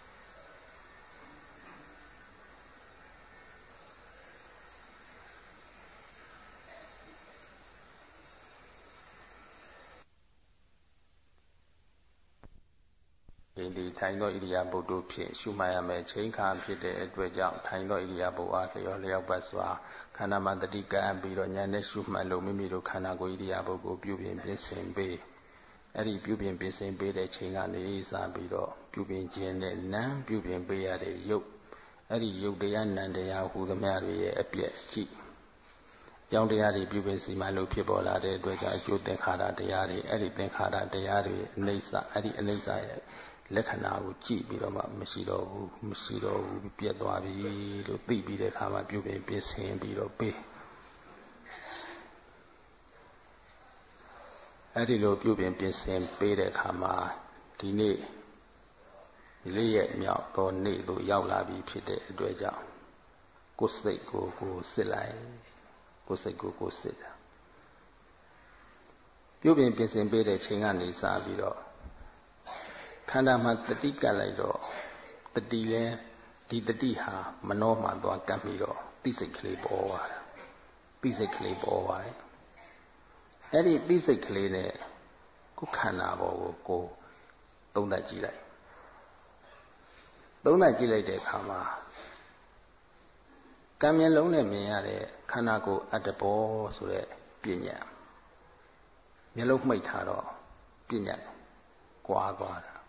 S1: ဒီထိုင်သောဣရိယာပုတို့ဖြင့်ရှုမှတ်ရမယ်ချိန်ခါဖြစ်တဲ့အတွက်ကြောင့်ထိုင်သောဣရိယာပုအားလျော်လျောက်ပတ်စွာခန္ဓာမှာတတိကံပြီးတော့ဉာဏ်နဲ့ရှုမှတ်လို့မိမိတို့ခန္ဓာကိုယ်ဣရိယာပုကိုပြုပြင်ပြင်ဆင်ပေးအဲ့ဒီပြုပြင်ပြင်ဆင်ပေးတဲ့ချိန်ကနေစပြီးတော့ပြုပြင်ခြင်းနဲ့နာမ်ပြုပြင်ပေးရတဲ့ယုတ်အဲ့ဒီယုတ်တရားနံတရားဟူသမျှတွေရဲ့အပြည့်ကြည့်ကြောင်းတရားတွေပြုပြင်စီမံလို့ဖြစ်ပေါ်လာတဲ့အတွက်ကြောင့်အကျိုးသင်္ခါရတရားတွေအဲ့ဒီသင်္ခါရတရားတွေအနိစ္စအဲ့ဒီအနိစ္စရဲ့လက္ခဏာကိုကြည့်ပြီးတော့မှမရှိတော့ဘူးမရှိတော့ဘူးပြတ်သွားပြီလို့သိပြီးတဲ့အခါမှာပြုပြင်ပြင်ဆင်ပြီးတော့ပေးအဲ့ဒီလိုပြုပြင်ပြင်ဆင်ပေးတဲ့အခါမှာဒီနေ့လေးရက်မြောက်သောနေ့သို့ရောက်လာပြီဖြစ်တဲ့အတွက်ကြောင့်ကိုယ်စိတ်ကိုကိုယ်စစ်လိုက်ကိုယ်စိတ်ကိုကိုယ်စစ်တာပြုပြင်ပြင်ဆင်ပေးတဲ့ချိန်ကနေစပြီးတော့ခန္ဓာမှာတတိကပ်လိုက်တော့တတိလဲဒီတတိဟာမနှောမှသွားကပ်ပြီးတော့သိစိတ်ကလေးပေါ်သွားတာသိစိတ်ကလေးပေါ်သွားတယ်အဲ့ဒီသိစိတ်ကလေးနဲ့ကိုယ်ခန္ဓာပေါ်ကိုကိုယ်သုံးသပ်ကြည့်လိုက်သုံးသပ်ကြည့်လိုက်တဲ့အခါမှာကံမျက်လုံးနဲ့မြင်ရတဲ့ခန္ဓာကိုယ်အတ္တဘောဆိုတဲ့ပညာမျက်လုံးမှိတ်ထားတော့ပညာကွာသွားတာ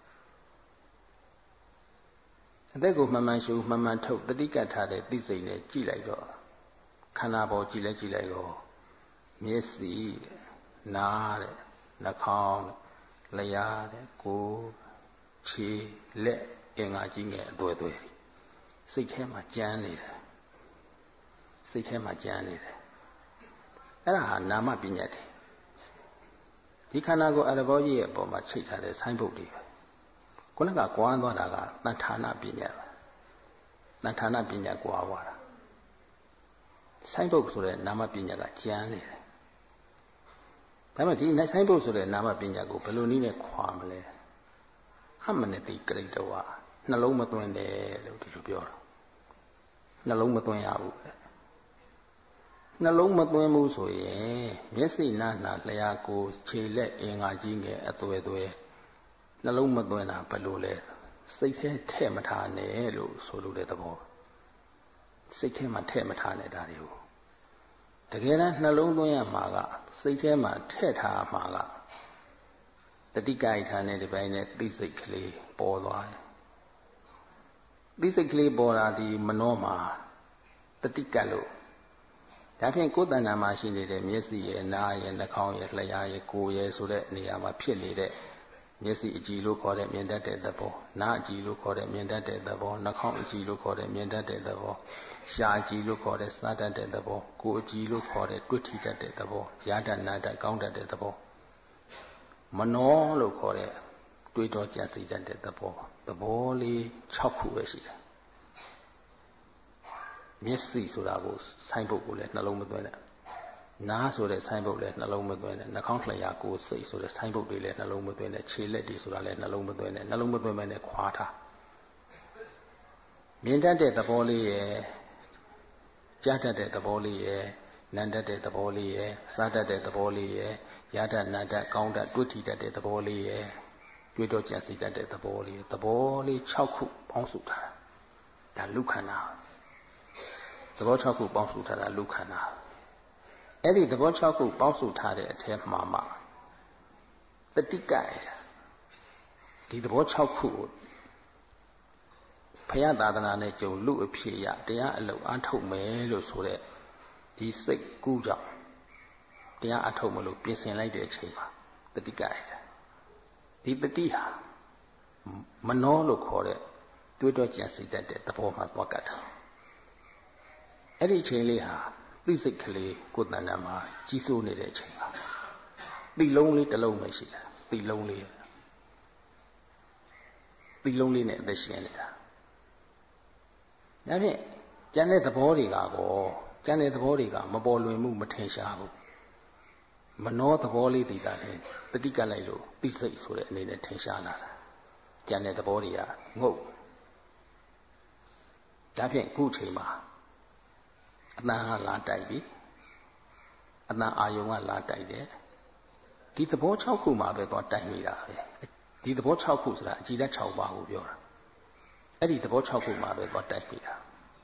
S1: အသက်ကိုမှန်မှန်ရှုမှန်မှန်ထုတ်တတိကတ်ထားတဲ့သိစိတ်နဲ့ကြည့်လိုက်တော့ခန္ဓာပေါ်ကြည့်လဲကြည့်လိုက်တော့မျက်စိနားတဲ့နှာခေါင်းလျှာတဲ့ကိုယ်ခြေလက်အင်္ဂါကြီးငယ်အသွယ်သွယ်စိတ်ထဲမှာကြမ်းနေတယ်စိတ်ထဲမှာကြမ်းနေတယ်အဲ့ဒါဟာနာမပညာတွေဒီခန္ဓာကိုယ်အတ္တဘောကြီးရဲ့အပေါ်မှာချိတ်ထားတဲ့ဆိုင်းဘုတ်တွေခုနကကွာသွားတာကတဏ္ဌာနပညာတဏ္ဌာနပညာကွာသွားတာဆိုင်းဘုတ်ဆိုတဲ့နာမပညာကကြမ်းနေတယ်ဒါပေမဲ့ဒီဆိုင်းဘုတ်ဆိုတဲ့နာမပညာကိုဘယ်လိုနည်းနဲ့ခွာမလဲအမနတိကရိတဝနှလုံးမသွင်းတယ်လို့ဒီလိုပြောတာနှလုံးမသွင်းရဘူးနှလုံးမသွင်းဘူးဆိုရင်မျက်စိနားနာလျှာကိုခြေလက်အင်္ဂါကြီးငယ်အသွယ်သွယ်နှလုံးမသွင်းတာဘယ်လိုလဲစိတ်ထဲထည့်မထားနဲ့လို့ဆိုလိုတဲ့သဘောစိတ်ထဲမှာထည့်မထားနဲ့ဒါတွေကိုတကယ်တမ်းနှလုံးသွင်းရမှာကစိတ်ထဲမှာထည့်ထားမှာကတတိကအိဋ္ဌာနဲ့ဒီပိုင်းနဲ့သိစိတ်ကလေးပေါ်သွားတယ်သိစိတ်ကလေးပေါ်လာဒီမနှောမှာတတိကလို့ဒါဖြင့်ကိုယ်တဏ္ဍာမှာရှိနေတဲ့မျက်စိရဲ့နားရဲ့နှာခေါင်းရဲ့လျှာရဲ့ကိုယ်ရဲ့ဆိုတဲ့နေရာမှာဖြစ်နေတဲ့မျက်စိအကြည်လို့ခေါ်တဲ့မြင်တတ်တဲ့သဘောနားအကြည်လို့ခေါ်တဲ့မြင်တတ်တဲ့သဘောနှာခေါင်းအကြည်လို့ခေါ်တဲ့မြင်တတ်တဲ့သဘောရှားအကြည်လို့ခေါ်တဲ့စားတတ်တဲ့သဘောကိုယ်အကြည်လို့ခေါ်တဲ့တွေ့ထိတတ်တဲ့သဘောရတတ်နာတတ်ကောင်းတတ်တဲ့သဘောမနောလို့ခေါ်တဲ့တွေးတောကြံစည်တတ်တဲ့သဘောသဘောလေး၆ခုပဲရှိတယ်မျက်စိဆိုတာကိုဆိုင်းပုတ်ကိုလည်းနှလုံးမသွင်းနဲ့နားဆိုတဲ့ဆိုင်းပုတ်လည်းနှလုံးမသွင်းနဲ့နှာခေါင်းလျှာကိုယ်စိတ်ဆိုတဲ့ဆိုင်းပုတ်တွေလည်းနှလုံးမသွင်းနဲ့ခြေလက်တွေဆိုတာလည်းနှလုံးမသွင်းနဲ့နှလုံးမသွင်းမဲနဲ့ခွာထားမြင်တတ်တဲ့သဘောလေးရဲ့ကြားတတ်တဲ့သဘောလေးရဲ့နားတတ်တဲ့သဘောလေးရဲ့စားတတ်တဲ့သဘောလေးရဲ့ရတတ်နာတတ်ကောင်းတတ်တွေ့ထိတတ်တဲ့သဘောလေးရဲ့တွေးတောကြံစည်တတ်တဲ့သဘောလေးသဘောလေး၆ခုပေါင်းစုထားတာဒါလူခန္ဓာသဘော၆ခုပေါင်းစုထားတာလူခန္ဓာအဲ့ဒီသဘော၆ခုပေါင်းစုထားတဲ့အထက်မှာမှတတိကရဒီသဘော၆ခုကိုဘုရားသာသနာနဲ့ကြုံလူအဖြစ်ရတရားအလုပ်အားထုတ်မယ်လို့ဆိုတဲ့ဒီစိတ်ကူးကြောင့်တရားအထုတ်မလို့ပြင်ဆင်လိုက်တဲ့အချိန်မှာတတိကရဒီတတိဟာမနောလို့ခေါ်တဲ့တွေးတောကြံစည်တတ်တဲ့သဘောမှာသွားကတ်တာအဲ့ဒီအချိန်လေးဟာသိစိတ်ကလေးကိုယ်တဏ္ဍာမှာကြီးစိုးနေတဲ့အချိန်ပါသိလုံးလေးတစ်လုံးပဲရှိတာသိလုံးလေးသိလုံးလေးနဲ့အသက်ရှင်နေတာဒါဖြင့်ကျန်တဲ့သဘောတွေကကောကျန်တဲ့သဘောတွေကမပေါ်လွင်မှုမထင်ရှားဘူးမနောသဘောလေးတည်တာလေတတိကလိုက်လို့သိစိတ်ဆိုတဲ့အနေနဲ့ထင်ရှားလာတာကျန်တဲ့သဘောတွေကငုတ်ဒါဖြင့်ခုချိန်မှာအတန်ကလာတိုက်ပြီအတန်အာယုံကလာတိုက်တယ်ဒီသဘော၆ခုမှာပဲသွားတိုက်နေတာပဲဒီသဘော၆ခုဆိုတာအကြည်ဓာတ်၆ပါးကိုပြောတာအဲ့ဒီသဘော၆ခုမှာပဲသွားတိုက်နေတာ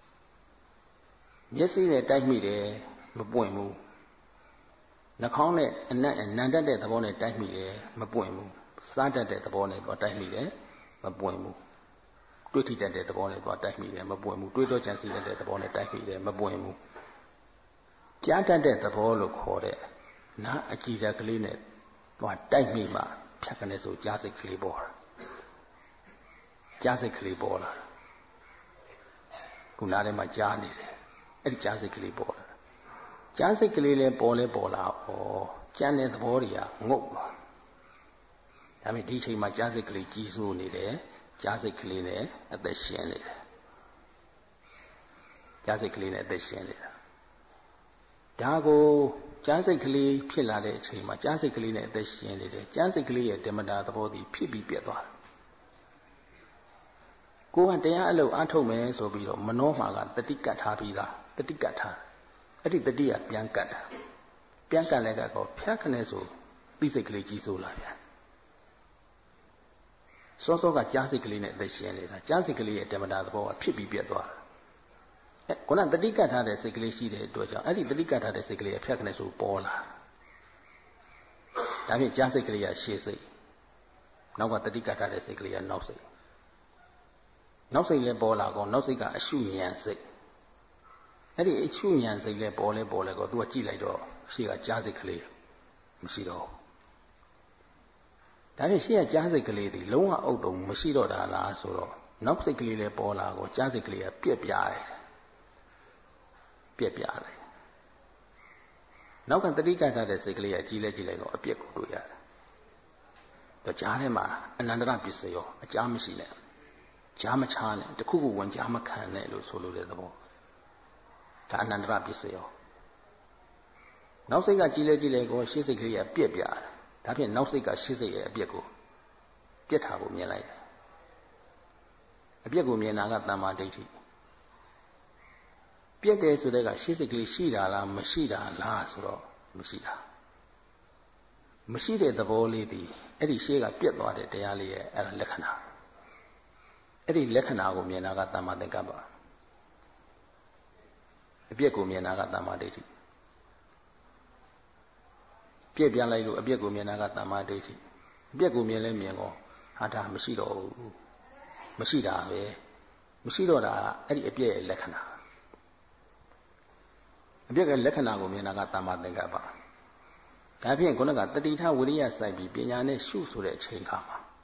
S1: မျက်စိနဲ့တိုက်မိတယ်မပွင့်ဘူးနှာခေါင်းနဲ့အနံ့နံတတ်တဲ့သဘောနဲ့တိုက်မိတယ်မပွင့်ဘူးစားတတ်တဲ့သဘောနဲ့သွားတိုက်မိတယ်မပွင့်ဘူးတွေ့ထိတတ်တဲ့သဘောနဲ့သွားတိုက်မိတယ်မပွင့်ဘူးတွေးတောကြံစည်တတ်တဲ့သဘောနဲ့တိုက်မိတယ်မပွင့်ဘူးကြားတတ်တဲ့သဘောလို့ခေါ်တဲ့နားအကြည်ဓာတ်ကလေးနဲ့သွားတိုက်မိမှဖြတ်ကနေဆိုကြားစိတ်ကလေးပေါ်တာကြားစိတ်ကလေးပေါ်လာခုနားထဲမှာကြားနေတယ်အဲ့ဒီကြားစိတ်ကလေးပေါ်လာကြားစိတ်ကလေးလည်းပေါ်လဲပေါ်လာဩကျန်တဲ့သဘောတွေကငုတ်သွားဒါပေမဲ့ဒီအချိန်မှာကြားစိတ်ကလေးကြီးစိုးနေတယ်ကြားစိတ်ကလေးနဲ့အသက်ရှင်နေတယ်ကြားစိတ်ကလေးနဲ့အသက်ရှင်နေတာဒါကိုကြားစိတ်ကလေးဖြစ်လာတဲ့အချိန်မှာကြားစိတ်ကလေးနဲ့အသက်ရှင်နေတယ်ကြားစိတ်ကလေးရဲ့ဓမ္မတာသဘောတည်ဖြစ်ပြီးပြတ်သွားတယ်ကိုယ်ကတရားအလုပ်အားထုတ်မယ်ဆိုပြီးတော့မနှောမှာကတတိကတ်ထားပြီးသားတတိကတ်ထားအဲ့ဒီတတိကပြန်ကတ်တာပြန်ကတ်လိုက်တော့ဖြတ်ခနဲ့ဆိုသိစိတ်ကလေးကြီးစိုးလာပြန်စောစောကကြားစိတ်ကလေးနဲ့အသက်ရှင်နေတာကြားစိတ်ကလေးရဲ့ဓမ္မတာသဘောကဖြစ်ပြီးပြတ်သွားတာအဲခုနတတိကတ်ထားတဲ့စိတ်ကလေးရှိတဲ့အတွက်ကြောင့်အဲ့ဒီတတိကတ်ထားတဲ့စိတ်ကလေးအဖြတ်ခနဲ့ဆိုပေါ်လာဒါဖြင့်ကြားစိတ်ကလေးကရှေ့စိတ်နောက်ကတတိကတ်ထားတဲ့စိတ်ကလေးကနောက်စိတ်နောက်စိတ်လည်းပေါ်လာကောနောက်စိတ်ကအရှုဉဏ်စိတ်အဲ့ဒီအရှုဉဏ်စိတ်လည်းပေါ်လဲပေါ်လဲကောသူကကြည့်လိုက်တော့ရှေ့ကကြားစိတ်ကလေးမရှိတော့ဒါဖြင့်ရှေ့ကကြားစိတ်ကလေးဒီလုံးဝအုပ်တုံမရှိတော့တာလားဆိုတော့နောက်စိတ်ကလေးလည်းပေါ်လာကောကြားစိတ်ကလေးကပြက်ပြားတယ်ပြက်ပြားတယ်နောက်ကတတိကထားတဲ့စိတ်ကလေးကကြီးလဲကြီးလိုက်တော့အပြက်ကိုတွေ့ရတယ်တော့ကြားထဲမှာအနန္တရပစ္စယောအကြားမရှိနဲ့ကြားမချားနဲ့တခုခုဝင်ကြားမခံနဲ့လို့ဆိုလိုတဲ့သဘောဒါအနန္တရပစ္စယောနောက်စိတ်ကကြီးလဲကြီးလဲကောရှေ့စိတ်ကလေးကပြက်ပြားတယ်ဒါဖြင့်နောက်စိတ်ကရှေ့စိတ်ရဲ့အပြက်ကိုပြက်ထားဖို့မြင်လိုက်တယ်အပြက်ကိုမြင်တာကတမ္မာဒိဋ္ဌိပြက်တယ်ဆိုတဲ့ကရှေ့စိတ်ကလေးရှိတာလားမရှိတာလားဆိုတော့မရှိတာမရှိတဲ့သဘောလေးဒီအဲ့ဒီရှေ့ကပြက်သွားတဲ့တရားလေးရဲ့အဲ့ဒါလက္ခဏာအဲ့ဒီလက္ခဏာကိုမြင်တာကတမ္မာသင်္ကပ္ပအပြက်ကိုမြင်တာကတမ္မာဒိဋ္ဌိပြက်ပြန်လိုက်လို့အပြက်ကိုမြင်တာကတမ္မာဒိဋ္ဌိအပြက်ကိုမြင်လဲမြင်ကောဟာဒါမရှိတော့ဘူးမရှိတာပဲမရှိတော့တာအဲ့ဒီအပြက်ရဲ့လက္ခဏာအပြက်ကလက္ခဏာကိုမြင်တာကတမ္မာသင်္ကပ္ပဒါဖြင့်ခုနကတတိထဝိရိယစိုက်ပြီးပညာနဲ့ရှုဆိုတဲ့အချိန်ခါမှာ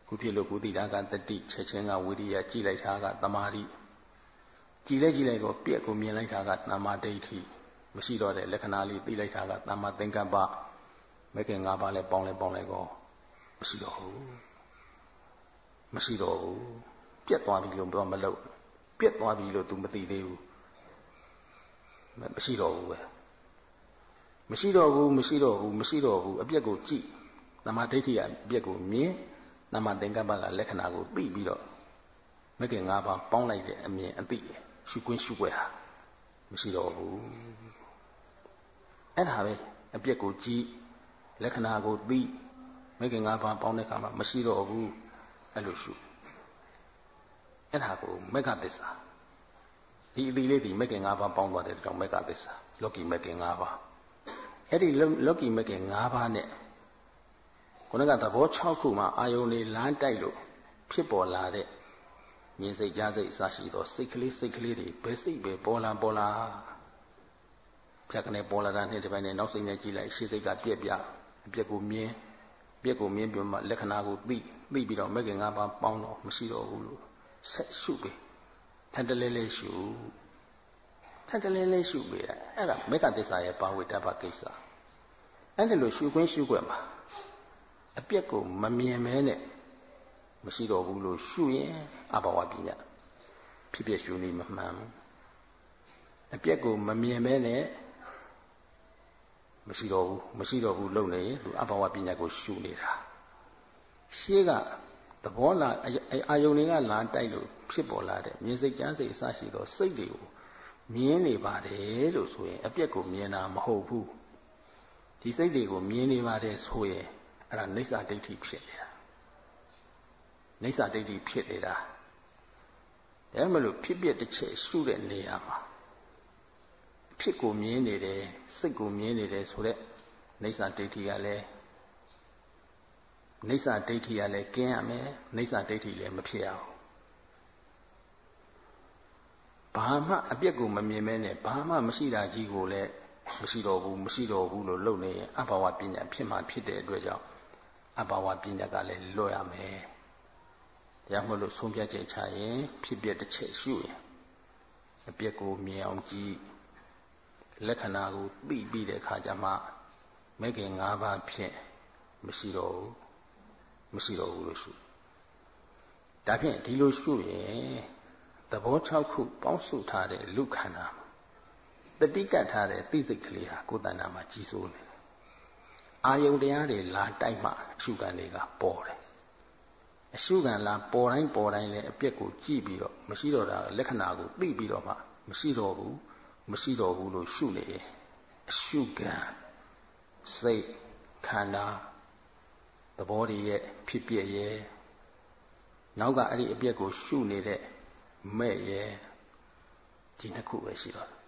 S1: ခုဖြစ်လို့ကုသီတာကတတိချက်ချင်းကဝိရိယကြည်လိုက်တာကသမာဓိကြည်လိုက်ကြည်လိုက်တော့ပြက်ကိုမြင်လိုက်တာကသမ္မာဒိဋ္ဌိမရှိတော့တဲ့လက္ခဏာလေးသိလိုက်တာကသမ္မာသင်္ကပ္ပမဲ့ခင်၅ပါးလဲပေါင်းလဲပေါင်းလဲကောမရှိတော့ဘူးမရှိတော့ဘူးပြက်သွားပြီလို့တော့မလုပ်ပြက်သွားပြီလို့ तू မသိသေးဘူးမရှိတော့ဘူးပဲမရှိတော့ဘူးမရှိတော့ဘူးမရှိတော့ဘူးအပြက်ကိုကြည့်သမ္မာဒိဋ္ဌိကအပြက်ကိုမြင်သမ္မာသင်္ကပ္ပကလက္ခဏာကိုသိပြီးတော့မဲ့ခင်၅ပါးပေါင်းလိုက်တဲ့အမြင်အသိရှုခွင့်ရှုွက်ဟာမရှိတော့ဘူးအဲ့ဒါပဲအပြက်ကိုကြည့်လက္ခဏာကိုသိမဲ့ခင်၅ပါးပေါင်းတဲ့အခါမှာမရှိတော့ဘူးအဲ့လိုရှုအဲ့ဒါကိုမေဃသစ္စာဒီအသိလေးဒီမဲ့ခင်၅ပါးပေါင်းသွားတဲ့ကြောင့်မေဃသစ္စာလောကီမဲ့ခင်၅ပါးအဲ့ဒီလောကီမဲ့ခင်၅ပါးနဲ့ခုနကသဘော၆ခုမှာအာယုန်လေးလမ်းတိုက်လို့ဖြစ်ပေါ်လာတဲ့မြင်စိတ်ကြားစိတ်အစရှိသောစိတ်ကလေးစိတ်ကလေးတွေဘယ်စိတ်ပဲပေါ်လာပေါ်လာဖြတ်ကနေပေါ်လာတာနဲ့ဒီပိုင်းနဲ့နောက်စိတ်နဲ့ကြည့်လိုက်ရှေ့စိတ်ကပြက်ပြအပြက်ကိုမြင်ပြက်ကိုမြင်ပြီးမှလက္ခဏာကိုသိသိပြီးတော့မဲ့ခင်၅ပါးပေါင်းတော့မရှိတော့ဘူးလို့ဆက်ရှုပဲထပ်တလဲလဲရှုထပ်တလဲလဲရှုပဲအဲ့ဒါမေဃသစ္စာရဲ့ပါဝိတ္တပကိစ္စအဲ့ဒါလို့ရှုခွင့်ရှုွက်မှာအပြက်ကိုမမြင်မဲနဲ့မရှိတော့ဘူးလို့ရှုရင်အဘဝပညာဖြစ်ဖြစ်ရှုနေမမှန်ဘူးအပြက်ကိုမမြင်မဲနဲ့မရှိတော့ဘူးမရှိတော့ဘူးလုံနေသူအဘဝပညာကိုရှုနေတာရှေးကသဘောလာအာယုန်တွေကလာတိုက်လို့ဖြစ်ပေါ်လာတဲ့မြင်စိတ်ကြားစိတ်အစရှိသောစိတ်တွေကိုမြင်နေပါတယ်လို့ဆိုရင်အပြက်ကိုမြင်တာမဟုတ်ဘူးဒီစိတ်တွေကိုမြင်နေပါတယ်ဆိုရင်အဲ့ဒါနိစ္စဒိဋ္ဌိဖြစ်နေတာနိစ္စဒိဋ္ဌိဖြစ်နေတာဒါမှမဟုတ်ဖြစ်ပြတစ်ချက်ရှုတဲ့နေရာမှာဖြစ်ကိုမြင်နေတယ်စိတ်ကိုမြင်နေတယ်ဆိုတဲ့နိစ္စဒိဋ္ဌိကလည်းနိစ္စဒိဋ္ဌိကလည်းကင်းရမယ်နိစ္စဒိဋ္ဌိလည်းမဖြစ်အောင်ဘာမှအပြက်ကိုမမြင်မဲနဲ့ဘာမှမရှိတာကြီးကိုလည်းမရှိတော့ဘူးမရှိတော့ဘူးလို့လုပ်နေရင်အဘဝပညာဖြစ်မှဖြစ်တဲ့အတွက်ကြောင့်အဘဝပညာကလည်းလွတ်ရမယ်တရားမလို့ဆုံးဖြတ်ချက်ချရင်ဖြစ်ပြတစ်ချက်ရှုရင်အပြက်ကိုမြင်အောင်ကြည့်လက္ခဏာကိုသိပြီးတဲ့အခါကျမှမဲ့ခင်၅ပါးဖြင့်မရှိတော့ဘူးမရှိတော့ဘူးလို့ရှုဒါဖြင့်ဒီလိုရှုရင်သဘော၆ခုပေါင်းစုထားတဲ့လူခန္ဓာတတိကတ်ထားတဲ့သိစိတ်ကလေးဟာကိုယ်တဏ္ဍာမှာကြီးစိုးနေတယ်အာယုန်တရားတွေလာတိုက်မှအရှုခံတွေကပေါ်တယ်အရှုခံလာပေါ်တိုင်းပေါ်တိုင်းလည်းအပြက်ကိုကြည့်ပြီးတော့မရှိတော့တာလက္ခဏာကိုသိပြီးတော့မှမရှိတော့ဘူးမရှိတော့ဘူးလို့ရှုနေရင်အရှုခံစိတ်ခန္ဓာသဘောတွေရဲ့ဖြစ်ပြရဲ့နောက်ကအဲ့ဒီအပြက်ကိုရှုနေတဲ့မဲ့ရဲ့ဒီနှစ်ခုပဲရှိတော့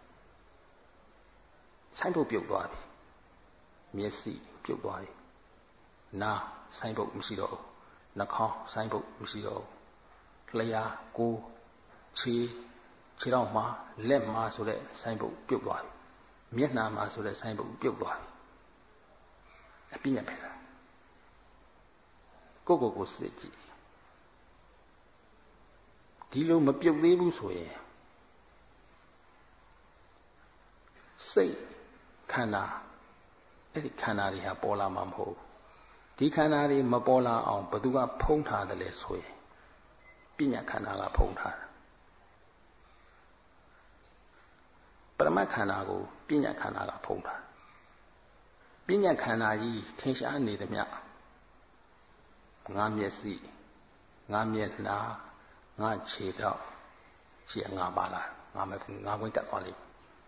S1: ဆိုင်ဖို့ပြုတ်သွားပြီမျက်စိပြုတ်သွားပြီနားဆိုင်ဖို့မရှိတော့ဘူးနှာခေါင်းဆိုင်ဖို့မရှိတော့ဘူးလျှာကိုယ်ခြေခြေထောက်မှာလက်မှာဆိုတဲ့ဆိုင်ဖို့ပြုတ်သွားပြီမျက်နှာမှာဆိုတဲ့ဆိုင်ဖို့ပြုတ်သွားပြီအပြည့်ညက်ပဲလားကိုယ့်ကိုယ်ကိုစစ်ကြည့်ဒီလိုမပြုတ်သေးဘူးဆိုရင်စိတ်ခန္ဓာအဲ့ဒီခန္ဓာတွေဟာပေါ်လာမှာမဟုတ်ဒီခန္ဓာတွေမပေါ်လာအောင်ဘယ်သူကဖုံးထားတယ်လဲဆိုရင်ပညာခန္ဓာကဖုံးထားတာပရမတ်ခန္ဓာကိုပညာခန္ဓာကဖုံးထားပညာခန္ဓာကြီးထင်ရှားနေသမျှငါမျက်စိငါမျက်နှာငါခြေထောက်ရှိငါပါလားငါမငါဝင်တက်သွားလိမ့်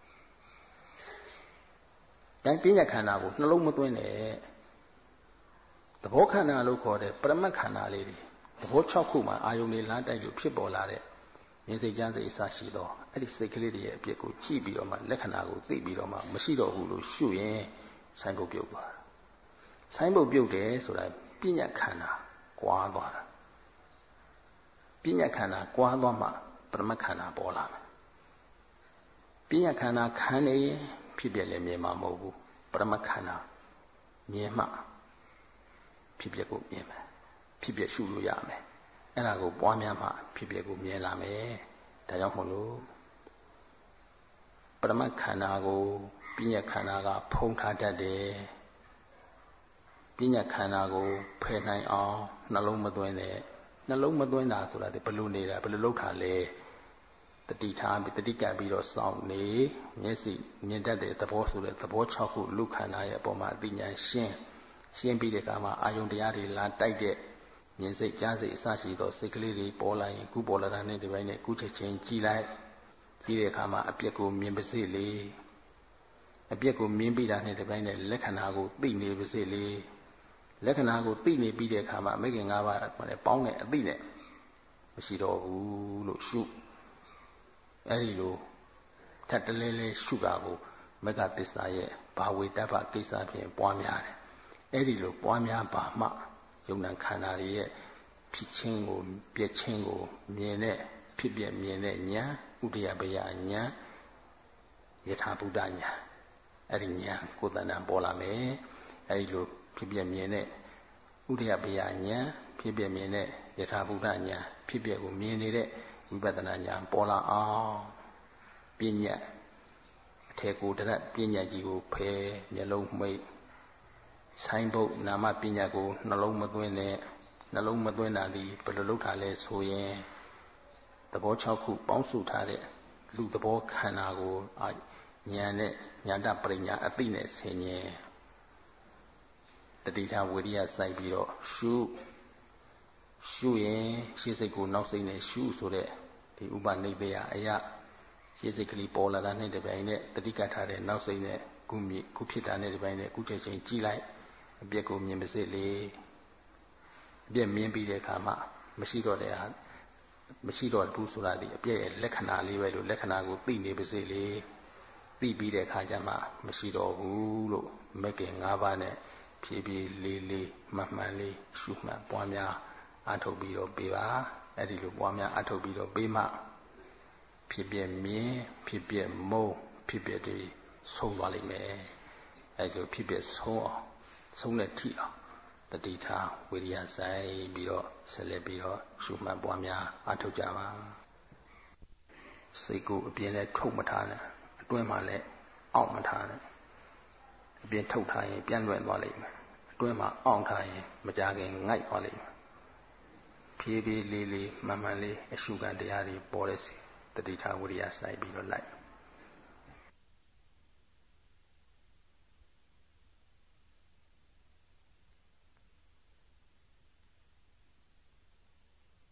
S1: တိုင်းပညာခန္ဓာကိုနှလုံးမသွင်းနဲ့သဘောခန္ဓာလို့ခေါ်တဲ့ပရမတ်ခန္ဓာလေးတွေသဘော၆ခုမှာအာယုန်တွေလမ်းတိုက်လို့ဖြစ်ပေါ်လာတဲ့မြင်စိတ်ကြမ်းစိတ်အစရှိသောအဲ့ဒီစိတ်ကလေးတွေရဲ့အပြစ်ကိုကြည့်ပြီးတော့မှလက္ခဏာကိုသိပြီးတော့မှမရှိတော့ဘူးလို့ရှုရင်ဆိုင်ဖို့ပြုတ်သွားတာဆိုင်ဖို့ပြုတ်တယ်ဆိုတာပညာခန္ဓာကွာသွားတာပညာခန္ဓာကွာသွားမှပရမတ်ခန္ဓာပေါ်လာမယ်ပညာခန္ဓာခံနေရင်ဖြစ်ပြလည်းမြင်မှာမဟုတ်ဘူးပရမတ်ခန္ဓာမြင်မှဖြစ်ပြကိုမြင်မယ်ဖြစ်ပြရှုလို့ရမယ်အဲ့ဒါကိုပွားများမှဖြစ်ပြကိုမြင်လာမယ်ဒါကြောင့်မို့လို့ပရမတ်ခန္ဓာကိုပညာခန္ဓာကဖုံးထားတတ်တယ်ပညာခန္ဓာကိုဖယ်နိုင်အောင်နှလုံးမသွင်းနဲ့နှလုံးမသွင်းတာဆိုတာဒီဘယ်လိုနေတာဘယ်လိုလုပ်တာလဲတတိထားပြီးတတိကပ်ပြီးတော့စောင့်နေမျက်စိမြင်တတ်တဲ့သဘောဆိုတဲ့သဘော၆ခုလူခန္ဓာရဲ့အပေါ်မှာအသိဉာဏ်ရှင်းရှင်းပြီးတဲ့အခါမှာအာယုန်တရားတွေလာတိုက်တဲ့မြင်စိတ်ကြားစိတ်အစရှိသောစိတ်ကလေးတွေပေါ်လာရင်ခုပေါ်လာတာနဲ့ဒီပိုင်းနဲ့ခုချက်ချင်းကြည်လိုက်ကြည့်တဲ့အခါမှာအပြက်ကိုမြင်ပါစေလေအပြက်ကိုမြင်ပြီးတာနဲ့ဒီပိုင်းနဲ့လက္ခဏာကိုသိနေပါစေလေလက္ခဏာကိုသိနေပြီးတဲ့အခါမှာအမေခင်၅ပါးနဲ့ပေါင်းတဲ့အသိနဲ့မရှိတော့ဘူးလို့ရှုအဲ့ဒီလိုထပ်တလဲလဲရှုတာကိုမဂ္ဂသစ္စာရဲ့ဘာဝေတ္တပကိစ္စဖြင့်ပွားများတယ်အဲ့ဒီလိုပွားများပါမှယုံနာခန္ဓာရဲ့ဖြစ်ချင်းကိုပြည့်ချင်းကိုမြင်တဲ့ဖြစ်ပြမြင်တဲ့ဉာဏ်ဥဒယပယဉာဏ်ယထာဘုဒ္ဓဉာဏ်အဲ့ဒီဉာဏ်ကိုယ်တဏ္ဍပေါ်လာမယ်အဲ့ဒီလိုဖြစ်ပြမြင်တဲ့ဥဒယပယဉာဏ်ဖြစ်ပြမြင်တဲ့ယထာဘုဒ္ဓဉာဏ်ဖြစ်ပြကိုမြင်နေတဲ့ဝိပဿနာဉာဏ်ပေါ်လာအောင်ပညာအထေကိုတရပညာကြီးကိုဖယ်မျက်လုံးမိတ်ဆိုင်ဘုတ်နာမပညာကိုနှလုံးမသွင်းနဲ့နှလုံးမသွင်းတာဒီဘယ်လိုလုပ်တာလဲဆိုရင်သဘော၆ခုပေါင်းစုထားတဲ့လူသဘောခန္ဓာကိုဉာဏ်နဲ့ဉာဏ်တပရိညာအသိနဲ့ဆင်ញင်တတိထဝိရိယစိုက်ပြီးတော့ရှုရှုရင်ရှေ့စိတ်ကိုနောက်စိတ်နဲ့ရှုဆိုတဲ့ဒီဥပနိဒေယအယရှေ့စိတ်ကလေးပေါ်လာတာနဲ့တပြိုင်နက်တတိကထားတဲ့နောက်စိတ်နဲ့ခုမြခုဖြစ်တာနဲ့တပြိုင်နက်ခုချက်ချင်းကြည့်လိုက်အပြက်ကိုမြင်ပါစေလေအပြက်မြင်ပြီးတဲ့အခါမှာမရှိတော့တဲ့ဟာမရှိတော့ဘူးဆိုတာဒီအပြက်ရဲ့လက္ခဏာလေးပဲလို့လက္ခဏာကိုသိနေပါစေလေသိပြီးတဲ့အခါကျမှမရှိတော့ဘူးလို့မဂ္ဂင်၅ပါးနဲ့ဖြည်းဖြည်းလေးလေးမှတ်မှန်လေးရှုမှတ်ပွားများအထုတ်ပြီးတော့ပေးပါအဲ့ဒီလိုပွားများအထုတ်ပြီးတော့ပေးမှဖြစ်ပြမြင်ဖြစ်ပြမုံဖြစ်ပြတွေဆုံးသွားလိမ့်မယ်အဲ့ဒီလိုဖြစ်ပြဆုံးအောင်ဆုံးတဲ့ထိအောင်တတိထားဝိရိယဆိုင်ပြီးတော့ဆက်လက်ပြီးတော့ရှုမှတ်ပွားများအထုတ်ကြပါစိတ်ကိုအပြင်နဲ့ထုတ်မထားနဲ့အတွင်းမှာလည်းအောင့်မထားနဲ့အပြင်ထုတ်ထားရင်ပြန့်လွင့်သွားလိမ့်မယ်အတွင်းမှာအောင့်ထားရင်မကြခင်ငိုက်သွားလိမ့်မယ်ဖြည်းဖြည်းလေးလေးမှန်မှန်လေးအရှုခံတရားတွေပေါ်တဲ့စီတတိထားဝိရိယဆိုင်ပြီးတော့လိုက်